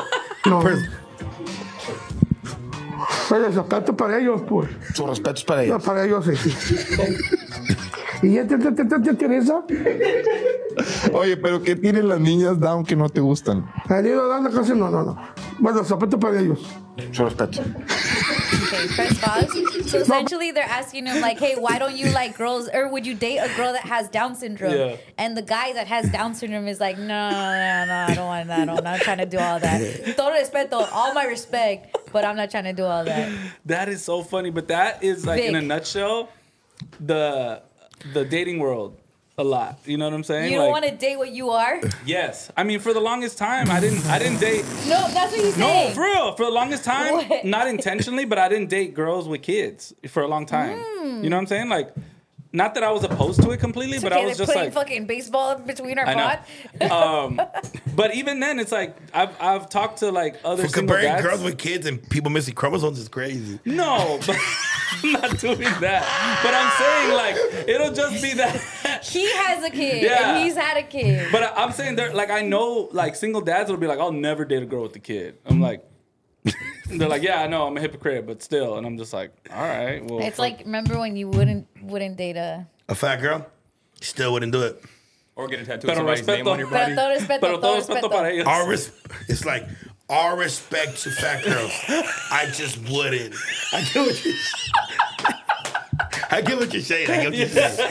Respeto para ellos, pues.
Sus respetos para
No,
ellos.
para ellos, sí. ¿Y ya te interesa?
Oye, pero ¿qué tienen las niñas down que no te gustan?
El hilo de la casi no. Bueno, respeto para ellos.
Sus respetos.
Okay, press pause. So essentially, they're asking him like, "Hey, why don't you like girls, or would you date a girl that has Down syndrome?"
Yeah.
And the guy that has Down syndrome is like, "No, I don't want that. I'm not trying to do all that. Todo respeto, all my respect, but I'm not trying to do all that."
That is so funny. But that is like, in a
Vic.
nutshell, the dating world a lot. You know what I'm saying?
You don't want to date what you are.
Yes. I mean, for the longest time, I didn't date.
No, that's what he's
No,
saying.
for real. For the longest time,
What?
not intentionally, but I didn't date girls with kids for a long time. You know what I'm saying? Like, not that I was opposed to it completely,
It's
but
okay,
I was
they're
just
putting
like,
fucking baseball in between our
I
pod.
know. But even then, it's like I've talked to like other
For
single
comparing
dads.
girls with kids and people missing chromosomes is crazy.
No, but I'm not doing that. But I'm saying, like, it'll just be that.
He has a kid.
Yeah.
And he's had a kid.
But I'm saying, like, I know, like, single dads will be like, I'll never date a girl with a kid. I'm like, they're like, yeah, I know, I'm a hypocrite, but still. And I'm just like, all right, well.
It's like, remember when you wouldn't date a
fat girl? Still wouldn't do it.
Or get a tattoo of somebody's name on your body.
Pero todo respeto para ellos.
It's like, all respect to fat girls. I just wouldn't. I get what you're saying. I get what you're saying.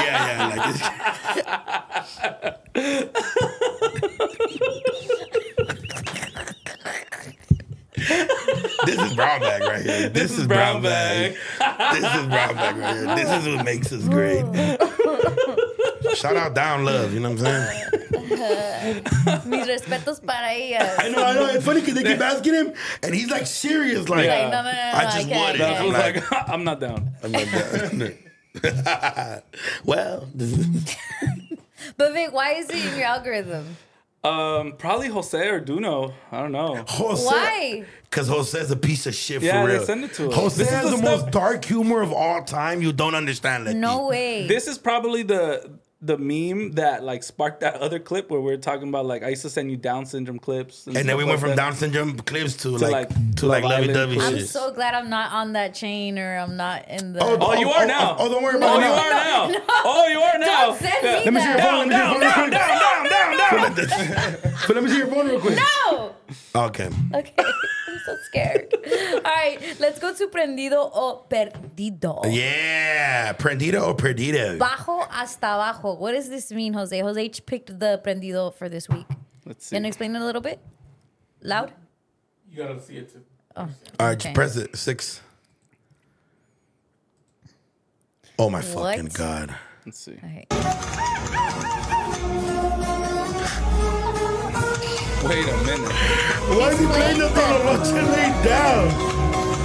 This is brown bag right here. This is brown bag. This is brown bag right here. This is what makes us great. Shout out Down Love, you know what I'm saying?
Mis respetos para ella.
I know. It's funny because they keep asking him, and he's like serious, like,
Like, no,
I just wouldn't.
I was like, I'm not down.
I'm not down. Well,
But Vic, why is it in your algorithm?
Probably Jose or Duno. I don't know.
Jose.
Why?
Because Jose's a piece of shit
Yeah,
for real.
they send it to us.
Jose
This is
has
the
the most dark humor of all time. You don't understand that.
No way.
This is probably the meme that like sparked that other clip where we're talking about like I used to send you Down syndrome clips.
And then we went from Down syndrome clips to like
Love
lovey-dovey
Island.
I'm
shit.
so glad I'm not on that chain or I'm not in the.
Oh, you are now.
Oh, don't worry about it.
You are now. Oh, you are now.
Don't send me
Let me see your
that.
phone. Let me see your phone real quick.
No.
Okay.
Okay. I'm so scared. All right, let's go to prendido o perdido.
Yeah. Prendido or perdido?
Bajo hasta abajo. What does this mean, Jose? Jose picked the prendido for this week.
Let's see.
Can you explain it a little bit? Loud?
You gotta see it too.
Oh.
All right,
Okay.
just press it. 6. Oh my
What?
fucking God.
Let's see.
Okay.
Wait a minute.
Why is he playing the Tololoche laid down?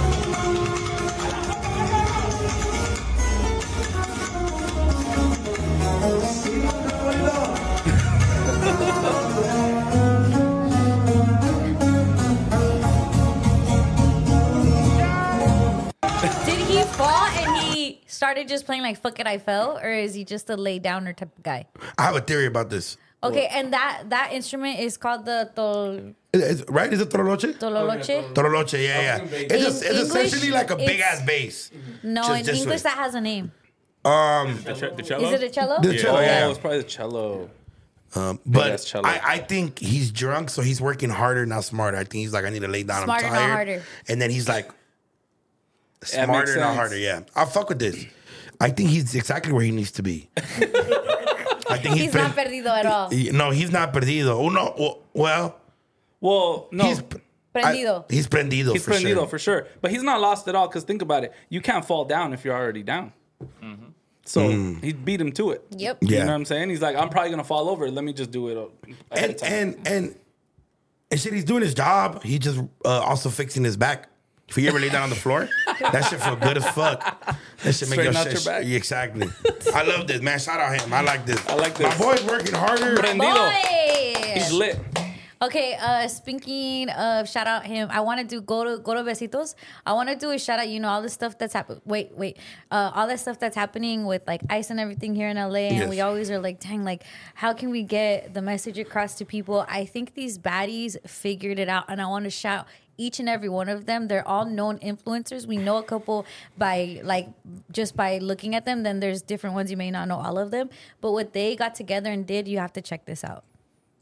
Did he fall and he started just playing like "Fuck It, I Fell," or is he just a lay downer type of guy?
I have a theory about this.
Okay, and that instrument is called the
Right? Is it Tololoche?
tololoche.
Tololoche, yeah. It's
In English,
essentially like a big
it's-
ass bass.
No,
Just
in
this
English
way.
that has a name.
The cello?
Is it a cello?
The cello,
Oh,
yeah.
it's probably the cello.
But
ass cello.
I think he's drunk, so he's working harder, not smarter. I think he's like, I need to lay down.
Smarter,
I'm
not
tired.
harder.
And then he's like,
makes
smarter, not
sense.
harder. Yeah, I'll fuck with this. I think he's exactly where he needs to be. I think
He's not perdido at all.
No, he's not perdido. Oh no,
Well, no.
he's
Prendido.
he's prendido.
He's
for
prendido
sure.
for sure. But he's not lost at all because think about it. You can't fall down if you're already down. So he beat him to it.
Yep.
Yeah.
You know what I'm saying? He's like, I'm probably going to fall over. Let me just do it. ahead of time.
And shit, he's doing his job. He just also fixing his back. If you ever lay down on the floor, that shit feel good as fuck. That shit make
Straighten
your
out
shit.
your back.
Yeah, exactly. I love this, man. Shout out him. I like this.
I like
My
this.
boy's working harder.
Prendido.
Boy!
He's lit.
Okay, speaking of shout out him, I want to do go to Besitos. I want to do a shout out. You know all the stuff that's happening. Wait, all that stuff that's happening with like ICE and everything here in LA, and
Yes.
we always are like, dang, like how can we get the message across to people? I think these baddies figured it out, and I want to shout each and every one of them. They're all known influencers. We know a couple by like just by looking at them. Then there's different ones you may not know all of them, but what they got together and did, you have to check this out.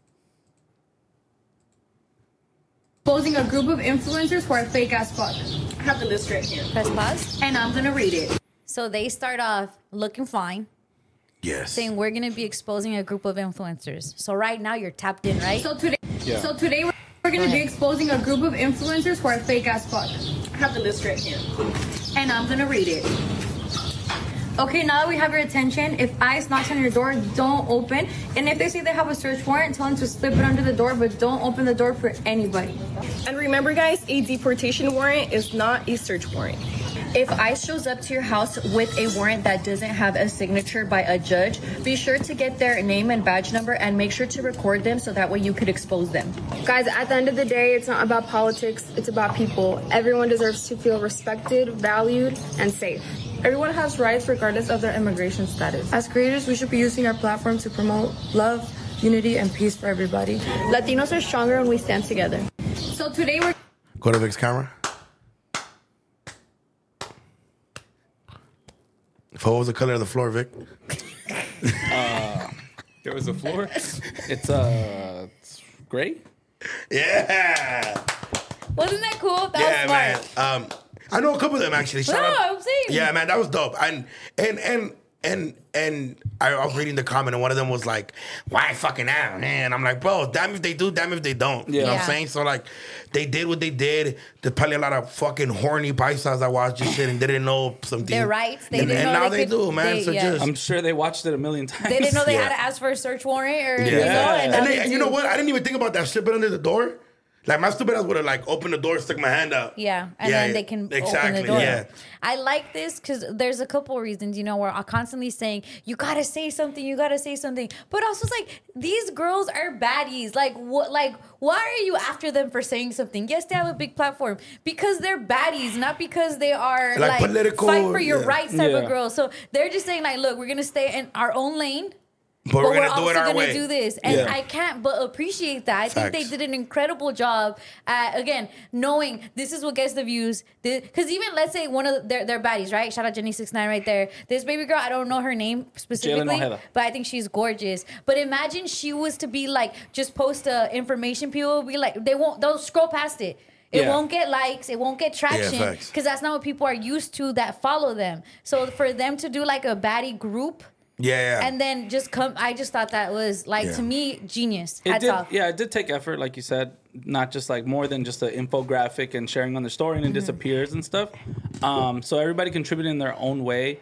Exposing a group of influencers who are fake as fuck. I have the list right here.
Press pause.
And I'm gonna read it.
So they start off looking fine,
Yes.
saying we're gonna be exposing a group of influencers. So right now you're tapped in, right?
So today we're gonna be exposing a group of influencers who are fake as fuck. I have the list right here. And I'm gonna read it. Okay, now that we have your attention, if ICE knocks on your door, don't open. And if they say they have a search warrant, tell them to slip it under the door, but don't open the door for anybody.
And remember, guys, a deportation warrant is not a search warrant.
If ICE shows up to your house with a warrant that doesn't have a signature by a judge, be sure to get their name and badge number and make sure to record them so that way you could expose them.
Guys, at the end of the day, it's not about politics, it's about people. Everyone deserves to feel respected, valued, and safe.
Everyone has rights regardless of their immigration status. As creators, we should be using our platform to promote love, unity, and peace for everybody.
Latinos are stronger when we stand together.
So today we're...
Go to Vic's camera. What was the color of the floor, Vic?
There was a floor.
It's gray.
Yeah.
Wasn't that cool? That was smart.
Man. I know a couple of them actually. Shout out.
I'm saying.
Yeah, man, that was dope. And I was reading the comment, and one of them was like, "Why fucking out?" And I'm like, "Bro, damn if they do, damn if they don't." You know what I'm saying? So like, they did what they did. There's probably a lot of fucking horny paisas that watched this shit and didn't know something.
Their rights. They
and
didn't know
now
they
they do, man. So just
I'm sure they watched it a million times.
they didn't know they had to ask for a search warrant or
and you know what? I didn't even think about that slipping under the door. Like, my stupid ass would have, like, opened the door, stuck my hand out.
Yeah, and then they can open the door. Yeah. I like this because there's a couple reasons, you know, where I'm constantly saying, you got to say something, you got to say something. But also, it's like, these girls are baddies. Like, what? Like, why are you after them for saying something? Yes, they have a big platform. Because they're baddies, not because they are, like
political,
fight for your rights type of girls. So they're just saying, like, look, we're going to stay in our own lane.
But we're
also
going
to do this. And I can't but appreciate that. I think they did an incredible job at, again, knowing this is what gets the views. Because even, let's say, one of their baddies, right? Shout out Jenny69 right there. This baby girl, I don't know her name specifically, but I think she's gorgeous. But imagine she was to be like, just post information, people will be like, they'll scroll past it. It won't get likes. It won't get traction. Because that's not what people are used to that follow them. So for them to do like a baddie group, and then just come. I just thought that was like to me genius.
It did take effort, like you said, not just like more than just an infographic and sharing on their story and it disappears and stuff. So everybody contributing in their own way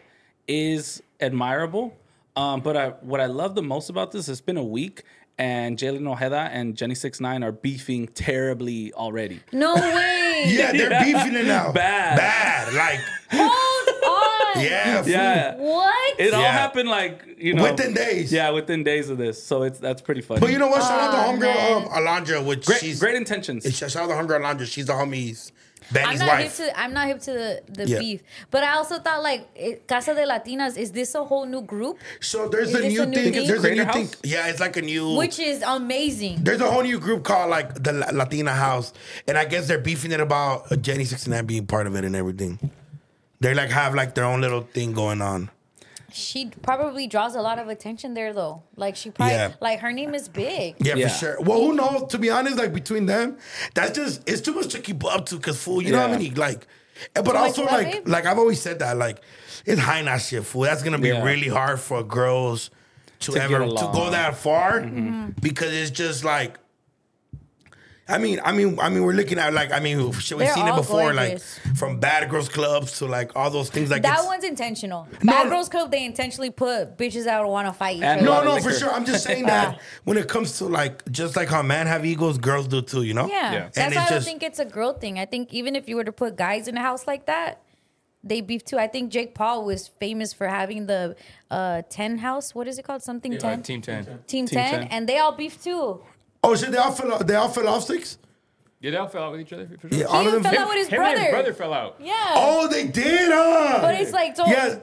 is admirable. But what I love the most about this, it's been a week and Jalen Ojeda and Jenny69 are beefing terribly already.
No way.
Yeah, they're beefing it now. Bad. Like.
Hold on.
Yeah.
What?
It all happened like, you know.
Within days.
Yeah, within days of this. So that's pretty funny.
But you know what? Shout out to homegirl Alondra, which she's
great intentions.
Shout out to homegirl Alondra. She's the homie's Benny's
I'm
wife.
not hip to the beef. But I also thought like Casa de Latinas, is this a whole new group?
So there's a new thing. There's a new thing. Yeah, it's like a new,
which is amazing.
There's a whole new group called like the Latina House, and I guess they're beefing it about Jenny69 being part of it and everything. They like have like their own little thing going on.
She probably draws a lot of attention there, though. Like, she probably, like, her name is big.
Yeah, for sure. Well, who knows? To be honest, like, between them, it's too much to keep up to, because, fool, you know how many, like, but also, like, I've always said that, like, it's high not shit, fool. That's going to be really hard for girls to go that far, because it's just, like, I mean, we're looking at we've seen it before,
gorgeous.
Like from Bad Girls Clubs to like all those things. Like
that one's intentional. Bad Girls Club, they intentionally put bitches that want to fight each other.
No, for sure. I'm just saying that when it comes to like, just like how men have egos, girls do too. You know?
Yeah. That's why I don't think it's a girl thing. I think even if you were to put guys in a house like that, they beef too. I think Jake Paul was famous for having the 10 house. What is it called? Something 10.
Team 10.
Team 10, and they all beef too.
Oh shit! They all fell off sticks.
Yeah, they all fell out with each other. For sure.
Yeah, all of them
fell out with his brother.
And his brother fell out.
Yeah.
Oh, they did, huh?
But it's like,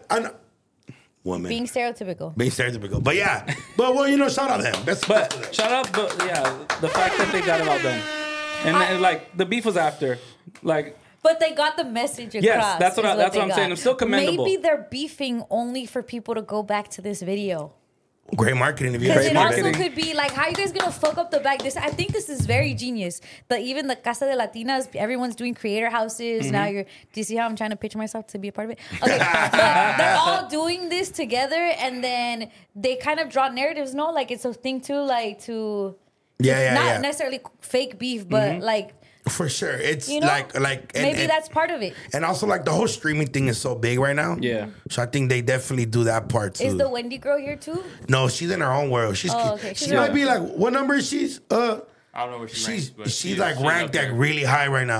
woman
being stereotypical.
But yeah, well, you know, shout out to them.
Shout out, the fact that they got it all done, and like the beef was after, like.
But they got the message across.
Yes, that's what I'm saying. I'm still commendable.
Maybe they're beefing only for people to go back to this video.
Great marketing.
Because it also could be like, how are you guys gonna fuck up the back? I think this is very genius. Even the Casa de Latinas, everyone's doing creator houses. Now do you see how I'm trying to pitch myself to be a part of it? Okay, but they're all doing this together, and then they kind of draw narratives. No, like it's a thing too, like to not necessarily fake beef, but like.
For sure. It's like
maybe that's part of it.
And also like the whole streaming thing is so big right now.
Yeah.
So I think they definitely do that part too.
Is the Wendy girl here too?
No, she's in her own world. She might be like, what number is she?
I don't know what she ranks, but
she's like ranked like really high right now.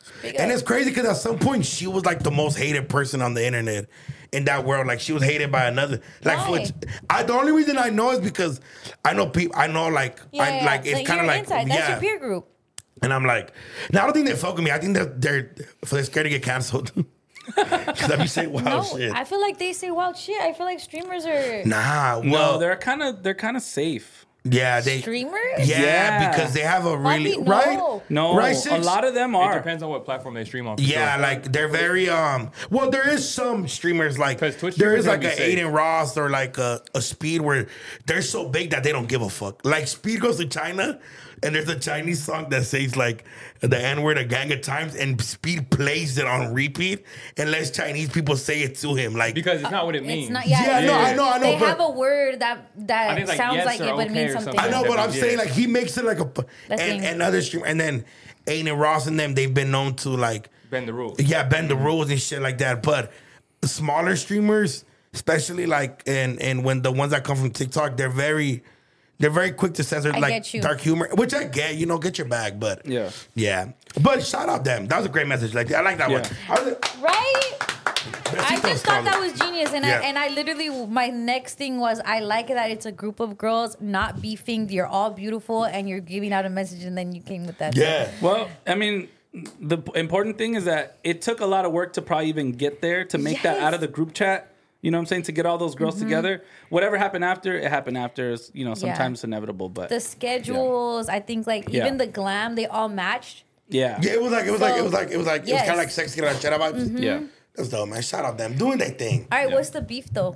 And it's crazy because at some point she was like the most hated person on the internet in that world. Like she was hated by another. Like the only reason I know is because I know people. I know like it's kind of like
inside. That's your peer group.
And I'm like, now I don't think they fuck with me. I think they're scared to get canceled. Because I be saying wild shit.
I feel like they say wild shit. I feel like streamers are
no, they're kind of safe.
Yeah,
streamers.
Yeah, because they have a really
No,
right,
a lot of them are.
It depends on what platform they stream on.
Yeah, like they're very well, there is some streamers like
Twitch
there is
streamers
like
can be
an
safe.
Aiden Ross or like a Speed where they're so big that they don't give a fuck. Like Speed goes to China and there's a Chinese song that says like the N-word a gang of times and Speed plays it on repeat and lets Chinese people say it to him. Like
because it's not what it means.
It's not,
I know.
They
but
have a word that
think like
sounds
yes
like
or
it, but it
okay
means
or
something.
something.
I know, but I'm
Yeah.
saying like he makes it like and other stream and then Aiden Ross and them they've been known to like
Bend the rules.
Yeah, bend the rules and shit like that. But smaller streamers, especially like and when the ones that come from TikTok, they're very quick to censor like dark humor, which I get, get your bag, but yeah. But shout out them. That was a great message. Like I like that one.
Right? I just thought that was genius, and
Yeah.
I literally my next thing was I like that it's a group of girls not beefing. You're all beautiful, and you're giving out a message, and then you came with that.
Well, I mean, the important thing is that it took a lot of work to probably even get there to make that out of the group chat. You know what I'm saying? To get all those girls together. Whatever happened after, it happened after. Sometimes it's inevitable, but
the schedules, I think, like even the glam, they all matched.
Yeah, it was kind of like sexy and shit about.
Yeah.
That's dope, man. Shout out them doing their thing.
All right, what's the beef though?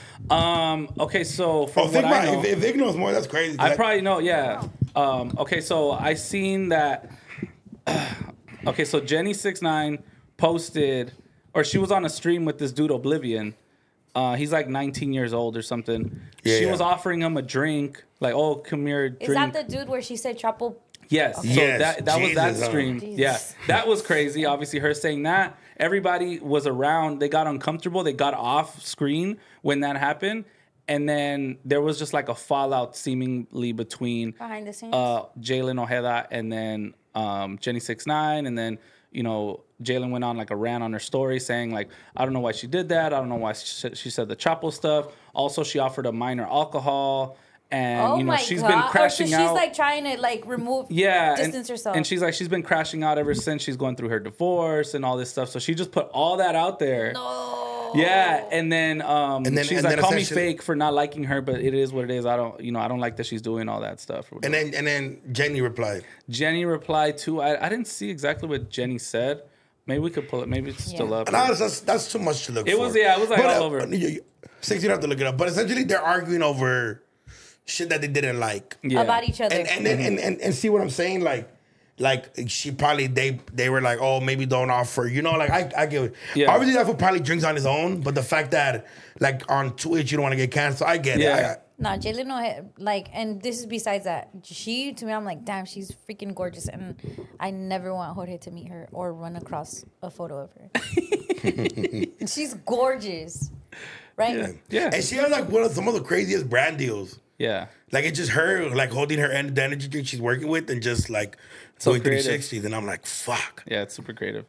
Okay, so from what
Figma,
I know,
if Vic knows more, that's crazy.
I probably know. Yeah. Okay, so I seen that. Okay, so Jenny69 posted, or she was on a stream with this dude Oblivion. He's like 19 years old or something. She was offering him a drink, like, "Oh, come here, drink."
Is that the dude where she said Chapo?
Yes.
Okay.
So
Yes.
that was that
Jesus,
stream.
Jesus.
Yeah. That was crazy. Obviously, her saying that. Everybody was around. They got uncomfortable. They got off screen when that happened. And then there was just like a fallout seemingly between
Behind the scenes?
Jalen Ojeda and then Jenny69. And then, Jalen went on like a rant on her story saying like, I don't know why she did that. I don't know why she said the Chapo stuff. Also, she offered a minor alcohol. And she's been crashing
so
out.
she's like trying to like remove, distance herself.
And she's like, she's been crashing out ever since she's going through her divorce and all this stuff. So she just put all that out there.
No.
Yeah, and then she's like, call me
essentially-
fake for not liking her, but it is what it is. I don't like that she's doing all that stuff.
And then Jenny replied.
Jenny replied too. I didn't see exactly what Jenny said. Maybe we could pull it. Maybe it's still up.
No, that's too much to look for.
It was like all over.
6, you don't have to look it up. But essentially, they're arguing over shit that they didn't like
about each other.
And see what I'm saying? Like she probably they were like, oh, maybe don't offer. I get it.
Yeah.
Obviously, that fool probably drinks on his own. But the fact that like on Twitch you don't want to get canceled, I get it.
No, Jalen, and this is besides that. She, to me, I'm like, damn, she's freaking gorgeous. And I never want Jorge to meet her or run across a photo of her. She's gorgeous. Right?
Yeah.
And she has like some of the craziest brand deals.
Yeah.
Like it's just her like holding her the energy drink she's working with and just like
So
doing
creative.
360s. And I'm like, fuck.
Yeah, it's super creative.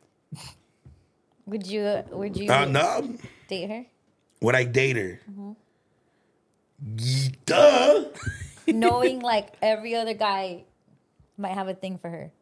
Would you
no.
date her?
Would I date her? Duh.
Knowing like every other guy might have a thing for her.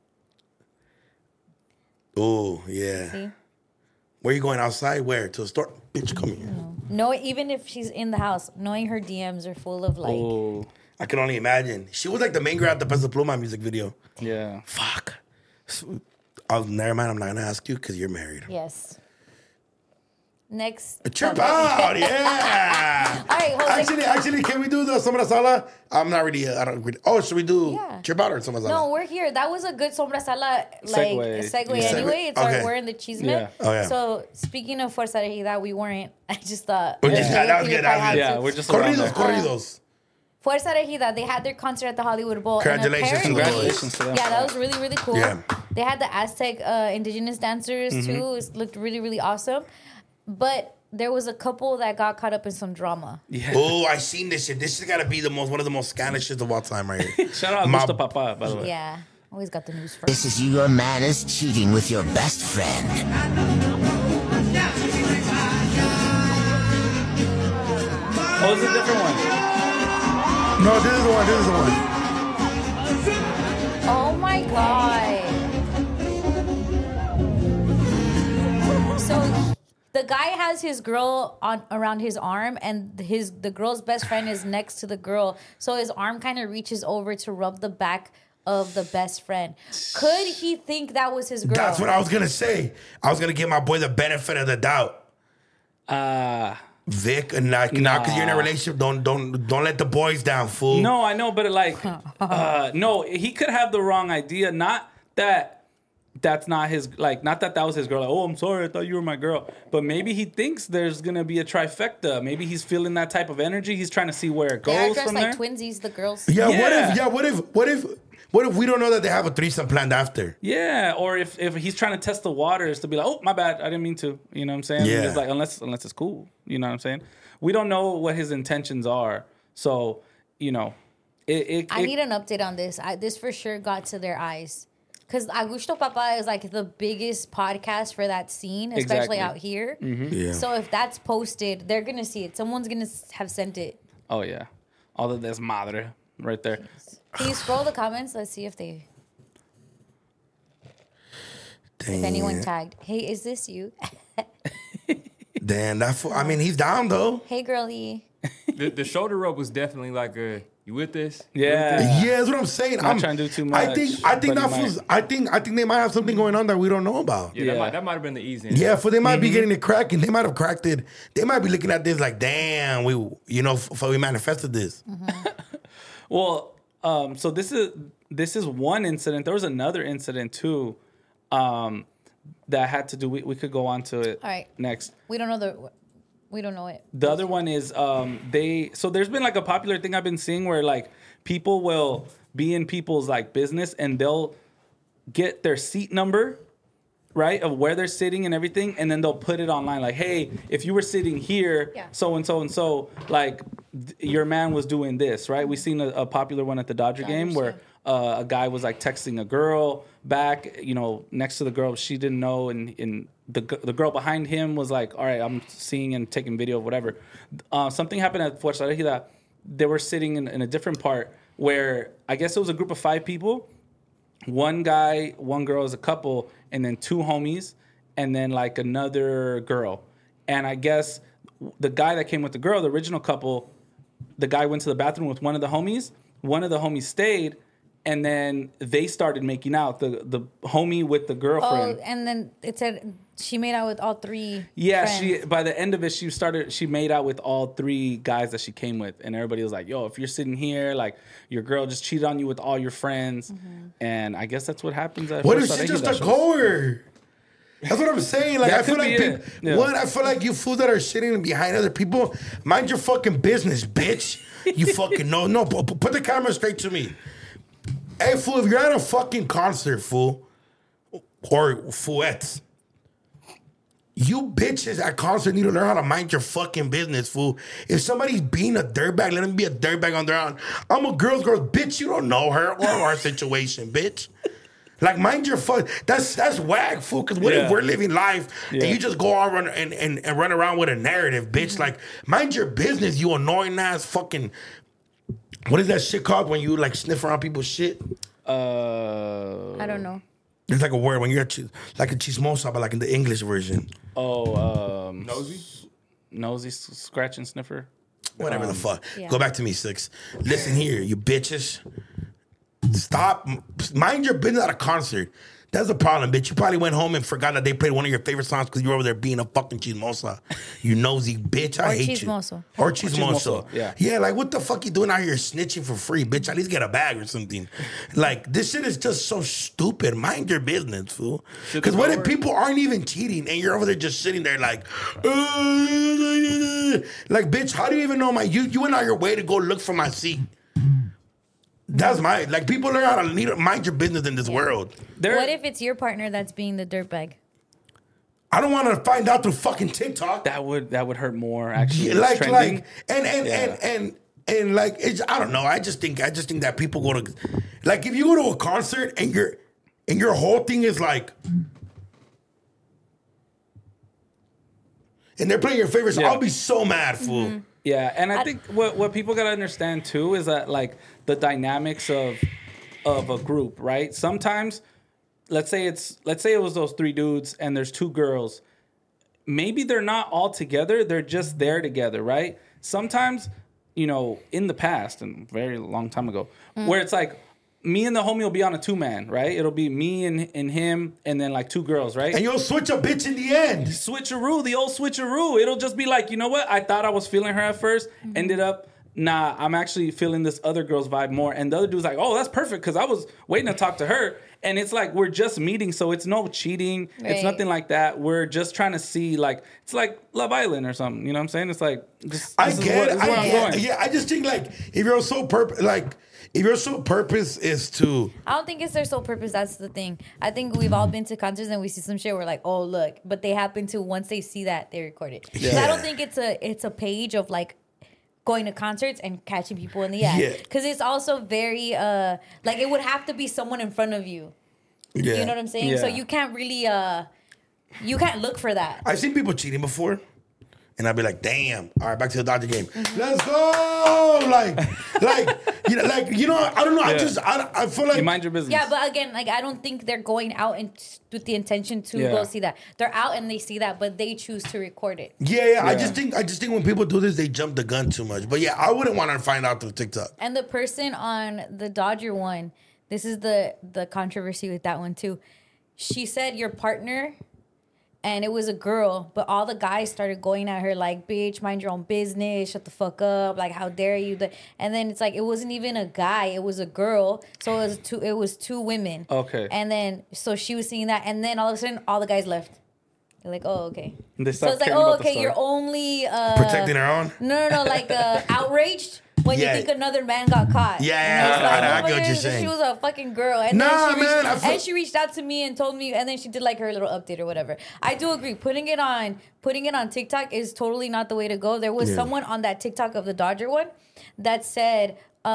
Oh, yeah.
See?
Where you going outside? Where? To a store? Bitch, come here.
No, even if she's in the house, knowing her DMs are full of like.
Oh.
I can only imagine. She was like the main girl at the Peso Pluma music video.
Yeah.
Fuck. Never mind. I'm not gonna ask you because you're married.
Yes. Next.
Trip out, yeah.
All right, hold on.
Actually, can we do the Sombra Sala? I'm not really. I don't. Oh, should we do Trip out or Sombra Sala?
No, we're here. That was a good Sombra Sala segue anyway. It's
Okay.
we're in the Chisme.
Yeah. Oh, yeah.
So speaking of Fuerza Regida, we weren't. I just thought.
We're just, that was good.
Yeah, we're just around there.
Corridos.
Fuerza Regida, they had their concert at the Hollywood Bowl.
Congratulations
and
to
apparently-
them.
Congratulations to them.
Yeah, that was really, really cool.
Yeah.
They had the Aztec indigenous dancers too. It looked really, really awesome. But there was a couple that got caught up in some drama.
Yeah.
Oh, I seen this shit. This has got to be one of the most scandalous shits of all time right here.
Shout out Gusto Papa, by the way.
Yeah. Always got the news first.
This is your man is cheating with your best friend.
Oh, it's a different one.
No, this is the one. This is the one.
Oh my god. So the guy has his girl on around his arm, and the girl's best friend is next to the girl. So his arm kind of reaches over to rub the back of the best friend. Could he think that was his girl?
That's what I was gonna say. I was gonna give my boy the benefit of the doubt. Vic, and like, nah, because you're in a relationship, don't let the boys down, fool.
No, I know, but like, no, he could have the wrong idea. Not that that's not his, like, not that was his girl. Like, oh, I'm sorry, I thought you were my girl. But maybe he thinks there's gonna be a trifecta. Maybe he's feeling that type of energy. He's trying to see where it goes
They are dressed
from
like
there.
twinsies, the girls.
What if we don't know that they have a threesome planned after?
Yeah, or if he's trying to test the waters to be like, oh, my bad, I didn't mean to. You know what I'm saying?
Yeah.
It's like, unless it's cool. You know what I'm saying? We don't know what his intentions are. So, you know,
I need an update on this. This for sure got to their eyes. Because Augusto Papa is like the biggest podcast for that scene, especially
Exactly.
out here.
Mhm. Yeah.
So if that's posted, they're going to see it. Someone's going to have sent it.
Oh, yeah. All of this madre right there.
Can you scroll the comments? Let's see if they...
Damn.
If anyone tagged. Hey, is this you?
Damn, that fool, I mean, he's down, though.
Hey, girlie.
The shoulder rub was definitely like a, you with this?
Yeah.
Yeah, that's what I'm saying.
Not trying to do too much.
I think
but he
that
might.
fool's, I think they might have something going on that we don't know about.
Yeah, that might have been the easy.
Yeah, for they might be getting it cracking. They might have cracked it. They might be looking at this like, damn, we manifested this.
Well, so this is one incident. There was another incident too, that had to do. We could go on to it.
All right.
Next.
We don't know it.
The other one is so there's been like a popular thing I've been seeing where like people will be in people's like business and they'll get their seat number, right, of where they're sitting and everything, and then they'll put it online like, hey, if you were sitting here, so and so and so, like your man was doing this, right? We've seen a popular one at the Dodger game where a guy was like texting a girl back, you know, next to the girl she didn't know, and the girl behind him was like, all right, I'm seeing and taking video of whatever. Something happened at Fuerza Regida. They were sitting in a different part where I guess it was a group of 5 people. One guy, one girl as a couple, and then 2 homies, and then like another girl. And I guess the guy that came with the girl, the original couple, the guy went to the bathroom with one of the homies. One of the homies stayed, and then they started making out, the homie with the girlfriend.
Oh, and then it said she made out with all 3
Yeah,
friends.
by the end of it, she made out with all 3 guys that she came with, and everybody was like, "Yo, if you're sitting here, like your girl just cheated on you with all your friends," and I guess that's what happens. At
What if
Fuerza
she's just
Regida
a
shows.
goer? That's what I'm saying. Like,
That
I feel
could
like
be it. Yeah.
I feel like you fools that are sitting behind other people, mind your fucking business, bitch. You fucking no. Put the camera straight to me. Hey, fool, if you're at a fucking concert, fool, or fooettes, you bitches at concert need to learn how to mind your fucking business, fool. If somebody's being a dirtbag, let them be a dirtbag on their own. I'm a girl, bitch. You don't know her or our situation, bitch. Like, mind your fuck. That's whack, fool. Because what if we're living life and you just go on and run around with a narrative, bitch? Like, mind your business, you annoying ass fucking. What is that shit called when you like sniff around people's shit?
I don't know.
There's like a word when you're like a chismosa, but like in the English version.
Nosy, scratch and sniffer.
Whatever the fuck.
Yeah.
Go back to me, 6. Listen here, you bitches. Stop. Mind your business at a concert. That's the problem, bitch. You probably went home and forgot that they played one of your favorite songs because you were over there being a fucking chismosa. You nosy bitch. I hate
chismoso.
you. Or chismoso.
Yeah.
Yeah, like what the fuck you doing out here snitching for free, bitch? At least get a bag or something. Like, this shit is just so stupid. Mind your business, fool. Because what if people aren't even cheating and you're over there just sitting there like, bitch, how do you even know you went out your way to go look for my seat? That's people learn how to mind your business in this world.
What if it's your partner that's being the dirtbag?
I don't want to find out through fucking TikTok.
That would hurt more, actually.
Yeah,
It's trending.
And like, I don't know. I just think that people go to, like, if you go to a concert and your whole thing is like, and they're playing your favorites, I'll be so mad, fool.
Yeah, and I think what people gotta understand too is that like the dynamics of a group, right? Sometimes, let's say it was those 3 dudes and there's 2 girls. Maybe they're not all together; they're just there together, right? Sometimes, you know, in the past and very long time ago, where it's like me and the homie will be on a 2-man, right? It'll be me and him, and then like 2 girls, right?
And you'll switch a bitch in the end.
Switcheroo, the old switcheroo. It'll just be like, you know what? I thought I was feeling her at first, ended up, nah, I'm actually feeling this other girl's vibe more. And the other dude's like, oh, that's perfect, because I was waiting to talk to her. And it's like, we're just meeting, so it's no cheating. Right. It's nothing like that. We're just trying to see, like, it's like Love Island or something. You know what I'm saying? It's like,
I get it. Yeah, I just think, like, if your sole purpose is to...
I don't think it's their sole purpose. That's the thing. I think we've all been to concerts and we see some shit. We're like, oh, look. But they happen to, once they see that, they record it. Yeah. So I don't think it's a page of, like, going to concerts and catching people in the act. Because it's also very, like, it would have to be someone in front of you. Yeah. You know what I'm saying? So you can't really, you can't look for that.
I've seen people cheating before. And I'd be like, damn. All right, back to the Dodger game. Let's go. Like, you know, I don't know. Yeah. I feel like...
You mind your business.
Yeah, but again, like, I don't think they're going out and with the intention to go see that. They're out and they see that, but they choose to record it.
Yeah. I just think when people do this, they jump the gun too much. But yeah, I wouldn't want to find out through TikTok.
And the person on the Dodger one, this is the controversy with that one too. She said your partner... And it was a girl, but all the guys started going at her like, bitch, mind your own business, shut the fuck up, like, how dare you? And then it's like, it wasn't even a guy, it was a girl. So it was 2 women. Okay. And then, so she was seeing that, and then all of a sudden, all the guys left. They're like, oh, okay. So it's like, oh, okay, you're only...
protecting her own?
No, like, outraged when you think another man got caught.
I get what you're saying.
She was a fucking girl. And and she reached out to me and told me, and then she did like her little update or whatever. I do agree. Putting it on TikTok is totally not the way to go. There was someone on that TikTok of the Dodger one that said,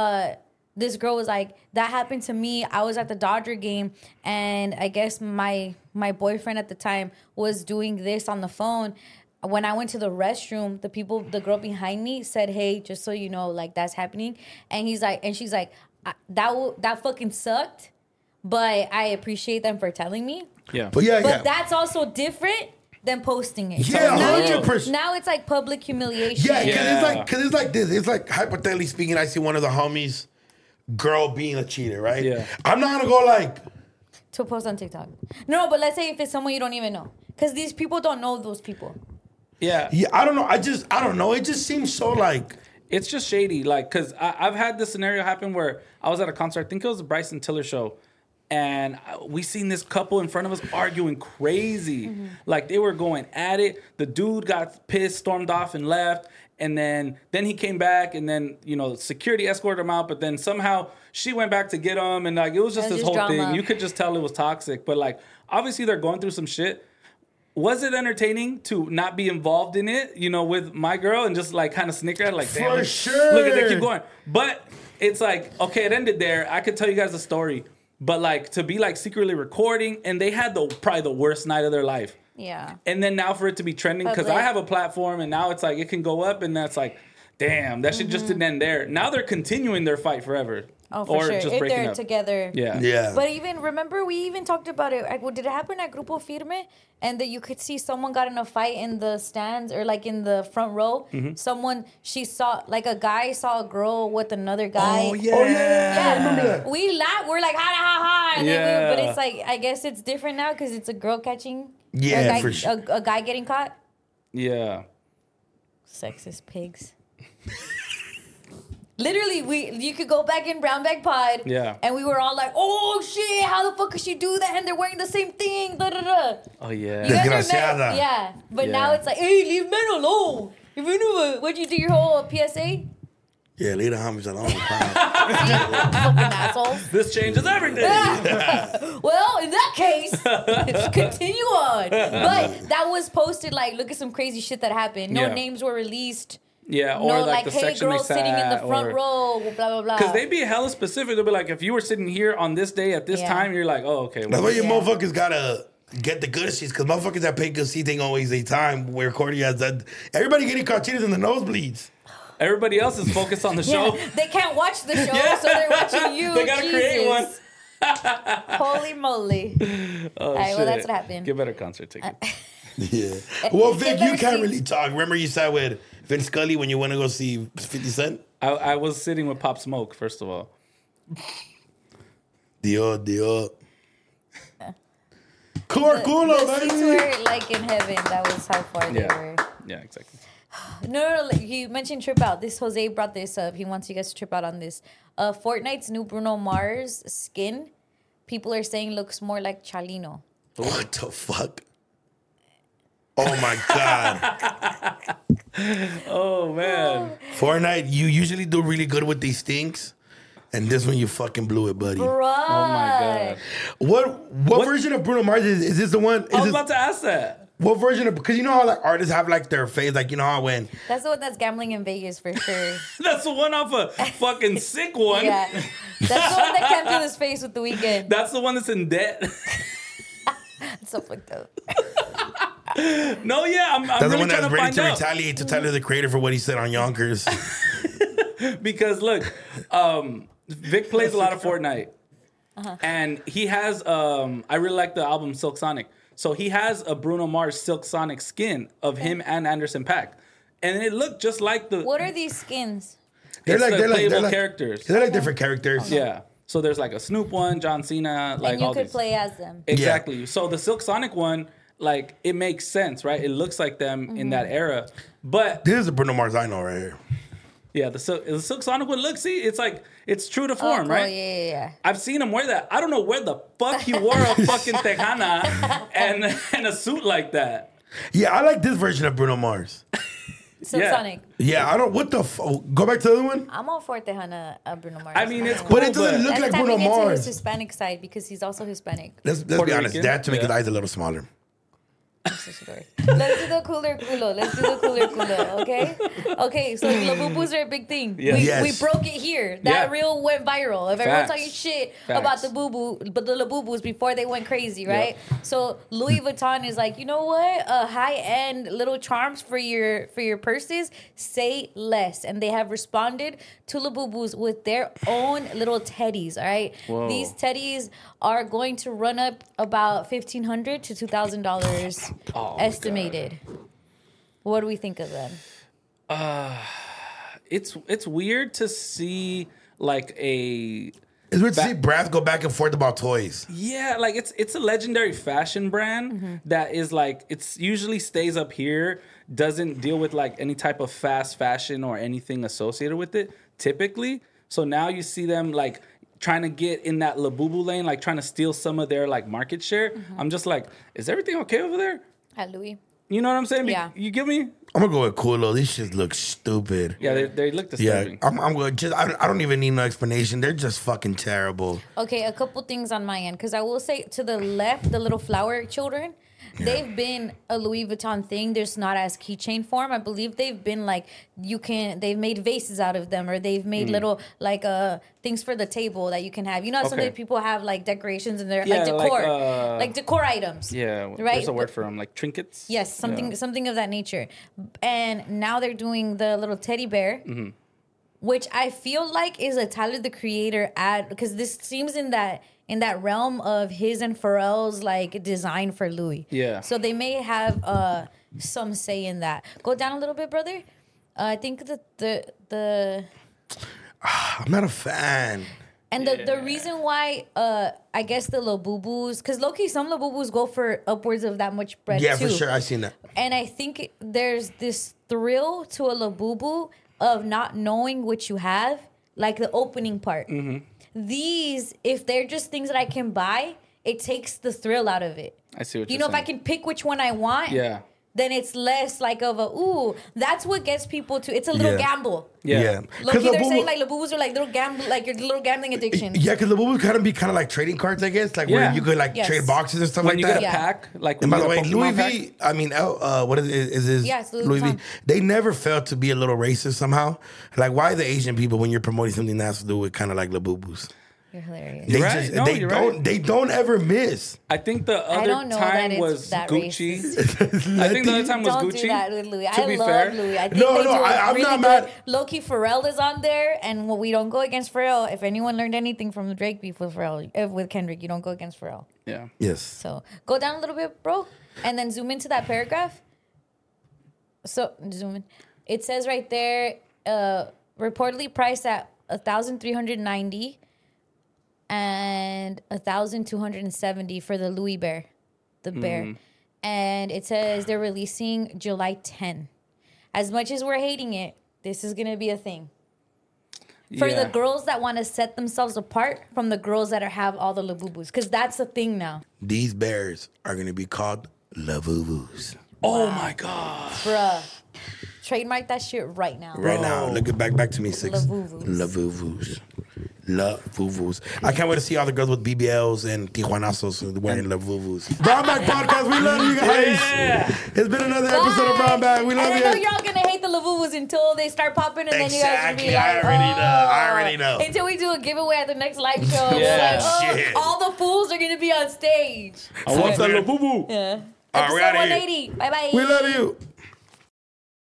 this girl was like, that happened to me. I was at the Dodger game, and I guess my boyfriend at the time was doing this on the phone. When I went to the restroom, the girl behind me said, hey, just so you know, like, that's happening. And she's like, that fucking sucked, but I appreciate them for telling me.
Yeah.
But that's also different than posting it.
Yeah,
so
100%.
Now it's like public humiliation.
Yeah, because it's like this. It's like, hypothetically speaking, I see one of the homies, girl being a cheater, right? Yeah. I'm not going to go like...
To post on TikTok. No, but let's say if it's someone you don't even know. Because these people don't know those people.
Yeah.
Yeah, I don't know. I don't know. It just seems so like...
It's just shady. Like, because I've had this scenario happen where I was at a concert. I think it was the Bryson Tiller show. And we seen this couple in front of us arguing crazy. Mm-hmm. Like, they were going at it. The dude got pissed, stormed off, and left. And then he came back, and then, you know, security escorted him out. But then somehow she went back to get him. And, like, it was just this whole drama. Thing. You could just tell it was toxic. But, like, obviously they're going through some shit. Was it entertaining to not be involved in it, you know, with my girl and just like kind of snicker at it, like, damn,
for sure.
Look at that, keep going. But it's like, okay, it ended there. I could tell you guys a story, but like to be like secretly recording, and they had probably the worst night of their life.
Yeah.
And then now for it to be trending, because I have a platform, and now it's like it can go up, and that's like, damn, that shit just didn't end there. Now they're continuing their fight forever.
Oh, for sure. If they're together.
Yeah.
But remember, we even talked about it. Did it happen at Grupo Firme? And that you could see someone got in a fight in the stands or like in the front row. Mm-hmm. She saw, like a guy saw a girl with another guy.
Oh, yeah.
I remember that. We laughed. We're like, ha. And then but it's like, I guess it's different now because it's a girl catching.
Yeah, for sure.
A guy getting caught.
Yeah.
Sexist pigs. Literally, you could go back in Brown Bag Pod, and we were all like, "Oh shit! How the fuck could she do that? And they're wearing the same thing." Da da da.
Oh yeah.
Desgraciada.
Yeah, but now it's like, "Hey, leave men alone." If you knew what'd you do your whole PSA?
Yeah, leave the homies alone.
Fucking assholes.
This changes everything.
Well, in that case, continue on. But that was posted like, look at some crazy shit that happened. No names were released.
Yeah, or
No,
like the
hey,
section
girl
they sat
sitting in the front
or-
row, blah, blah, blah.
Because they be hella specific. They'll be like, if you were sitting here on this day at this
Yeah.
time, you're like, oh, okay.
That's why you motherfuckers gotta get the good seats, because motherfuckers that pay good seats ain't always a time where Cordy has that. Everybody getting caught cheaters in the nosebleeds.
Everybody else is focused on the show.
Yeah, they can't watch the show,
Yeah.
so they're watching you.
They gotta create one.
Holy moly.
Oh,
All right,
shit.
well, that's what happened.
Get better concert tickets.
Yeah. Well, Vic, you
better
can't
seats.
really talk. Remember you sat with Vince Scully when you went to go see 50 Cent?
I was sitting with Pop Smoke, first of all.
Dior.
The
Culo,
seats
baby.
were like in heaven. That was how far they were.
Yeah, exactly.
No, you mentioned trip out. This Jose brought this up. He wants you guys to trip out on this. Fortnite's new Bruno Mars skin, people are saying looks more like Chalino.
What the fuck? Oh my God.
Oh man.
Fortnite, you usually do really good with these things. And this one you fucking blew it, buddy.
Bruh.
Oh my God.
What version of Bruno Mars is this the one?
I was about to ask that.
What version of, because you know how like artists have like their face, like you know how when
That's the one that's gambling in Vegas for sure.
That's the one off a fucking sick one.
Yeah. That's the one that can't feel his face with the weekend.
That's the one that's in debt.
It's so fucked up.
No, yeah, I'm
that's the
really
one
trying
that's
to
ready
find
to
out.
retaliate to Tyler the Creator for what he said on Yonkers.
Because look, Vic plays a lot of Fortnite, and he has. I really like the album Silk Sonic, so he has a Bruno Mars Silk Sonic skin of him and Anderson .Paak, and it looked just like the.
What are these skins?
They're
It's
like
the
they're like
playable
they're like
characters.
They're like different characters.
Yeah. So there's like a Snoop one, John Cena, like
And you
all
could
these.
play as them.
Exactly. So the Silk Sonic one, like it makes sense, right? It looks like them in that era, but
This is the Bruno Mars I know right here.
yeah, the Silk Sonic one. Look, see, it's like it's true to
Oh,
form,
cool.
right?
Yeah.
I've seen him wear that. I don't know where the fuck he wore a fucking tejana and a suit like that.
Yeah, I like this version of Bruno Mars.
Silk
Yeah.
Sonic.
Yeah, I don't. What the? Go back to the other one.
I'm all for Tejana Bruno Mars.
I mean, it's cool,
But it doesn't look
That's
like
tapping
Bruno
into
Mars.
his Hispanic side because he's also Hispanic.
Let's
Puerto
be honest.
Rican?
That to make his
Yeah.
eyes a little smaller.
Let's do the cooler culo. Let's do the cooler culo, okay? Okay, so the boo-boos are a big thing.
Yeah.
Yes.
We broke it here. That
Yeah.
reel went viral. If everyone's
Facts.
talking shit
Facts.
about the boo-boo, but the boo-boos before they went crazy, right? So Louis Vuitton is like, you know what? High-end little charms for your purses. Say less. And they have responded to the boo-boos with their own little teddies, all right?
Whoa.
These teddies are going to run up about $1,500 to $2,000
Oh, my
estimated. What do we think of them?
It's weird to see like a
It's weird to see Brass go back and forth about toys.
yeah, like it's a legendary fashion brand that is like it's usually stays up here, doesn't deal with like any type of fast fashion or anything associated with it typically. So now you see them like trying to get in that Labubu lane, like trying to steal some of their like market share. I'm just like, is everything okay over there?
At Louis.
You know what I'm saying?
Yeah.
You give me?
I'm gonna go with Kulo. These shit look stupid.
Yeah, they look
Yeah,
disturbing.
I'm going. Just I don't even need no explanation. They're just fucking terrible.
Okay, a couple things on my end. Because I will say to the left, the little flower children, they've been a Louis Vuitton thing. There's not as keychain form. I believe they've been like, they've made vases out of them, or they've made little like things for the table that you can have. You know how some
Okay.
people have like decorations in their
Yeah,
like decor.
like,
Like decor items.
Yeah,
Right?
there's a word for them, like trinkets.
Yes, something of that nature. And now they're doing the little teddy bear, which I feel like is a Tyler the Creator ad, because this seems in that realm of his and Pharrell's like design for Louis.
Yeah.
So they may have some say in that. Go down a little bit, brother. I think the
I'm not a fan.
and the reason why I guess the Labubu's, because low-key some Labubu's go for upwards of that much bread
Yeah,
too.
for sure. I seen that.
And I think there's this thrill to a Labubu of not knowing what you have, like the opening part. These, if they're just things that I can buy, it takes the thrill out of it.
I see what
You
you're
know, if I
saying.
can pick which one I want,
Yeah.
then it's less like of a ooh. That's what gets people to. It's a little gamble.
Yeah.
Loki, they're saying like Labubus are like little gamble, like your little gambling addiction.
Yeah, because Labubus kind of be kind of like trading cards, I guess, like where you could like trade boxes and stuff
when
like
you
that.
get a pack, like
And by the
when
way,
you
Louis
get a Pokemon
V. I mean, what is this?
Yeah, it's
Louis V. They never failed to be a little racist somehow. Like, why the Asian people when you're promoting something that has to do with kind of like Labubus?
You're hilarious.
They
You're right. No, you're right.
They don't ever miss.
I think the other
don't know that
time
it's
was
that
Gucci. I think the other time was
Don't
Gucci.
do that with Louis.
To
I
be
love
fair.
Louis. I think I'm
really
not
mad.
good. Low-key Pharrell is on there, and we don't go against Pharrell. If anyone learned anything from the Drake beef with Pharrell, with Kendrick, you don't go against Pharrell.
Yeah.
Yes.
So go down a little bit, bro, and then zoom into that paragraph. So zoom in. It says right there, reportedly priced at $1,390 and $1,270 for the Louis Bear, the bear. And it says they're releasing July 10. As much as we're hating it, this is gonna be a thing. For the girls that want to set themselves apart from the girls that have all the Labubus. Because that's the thing now.
These bears are going to be called Lavuvus.
Oh my God.
Bruh. Trademark that shit right now.
Right now. Look it back to me, 6.
Lavuvus.
Lavuvus. Lavuvus. I can't wait to see all the girls with BBLs and Tijuanazos wearing Lavuvus. Brown Bag Podcast, we love you guys. Yeah. It's been another episode of Brown Bag. We love
and
you.
I know you're all going to hate the Lavuvus until they start popping, and then you guys will be like,
I already know.
Until we do a giveaway at the next live show.
Yeah.
Shit.
All the fools are going to be on stage.
I want that Labubu.
Yeah.
All right,
Episode 180. Bye-bye.
We love you.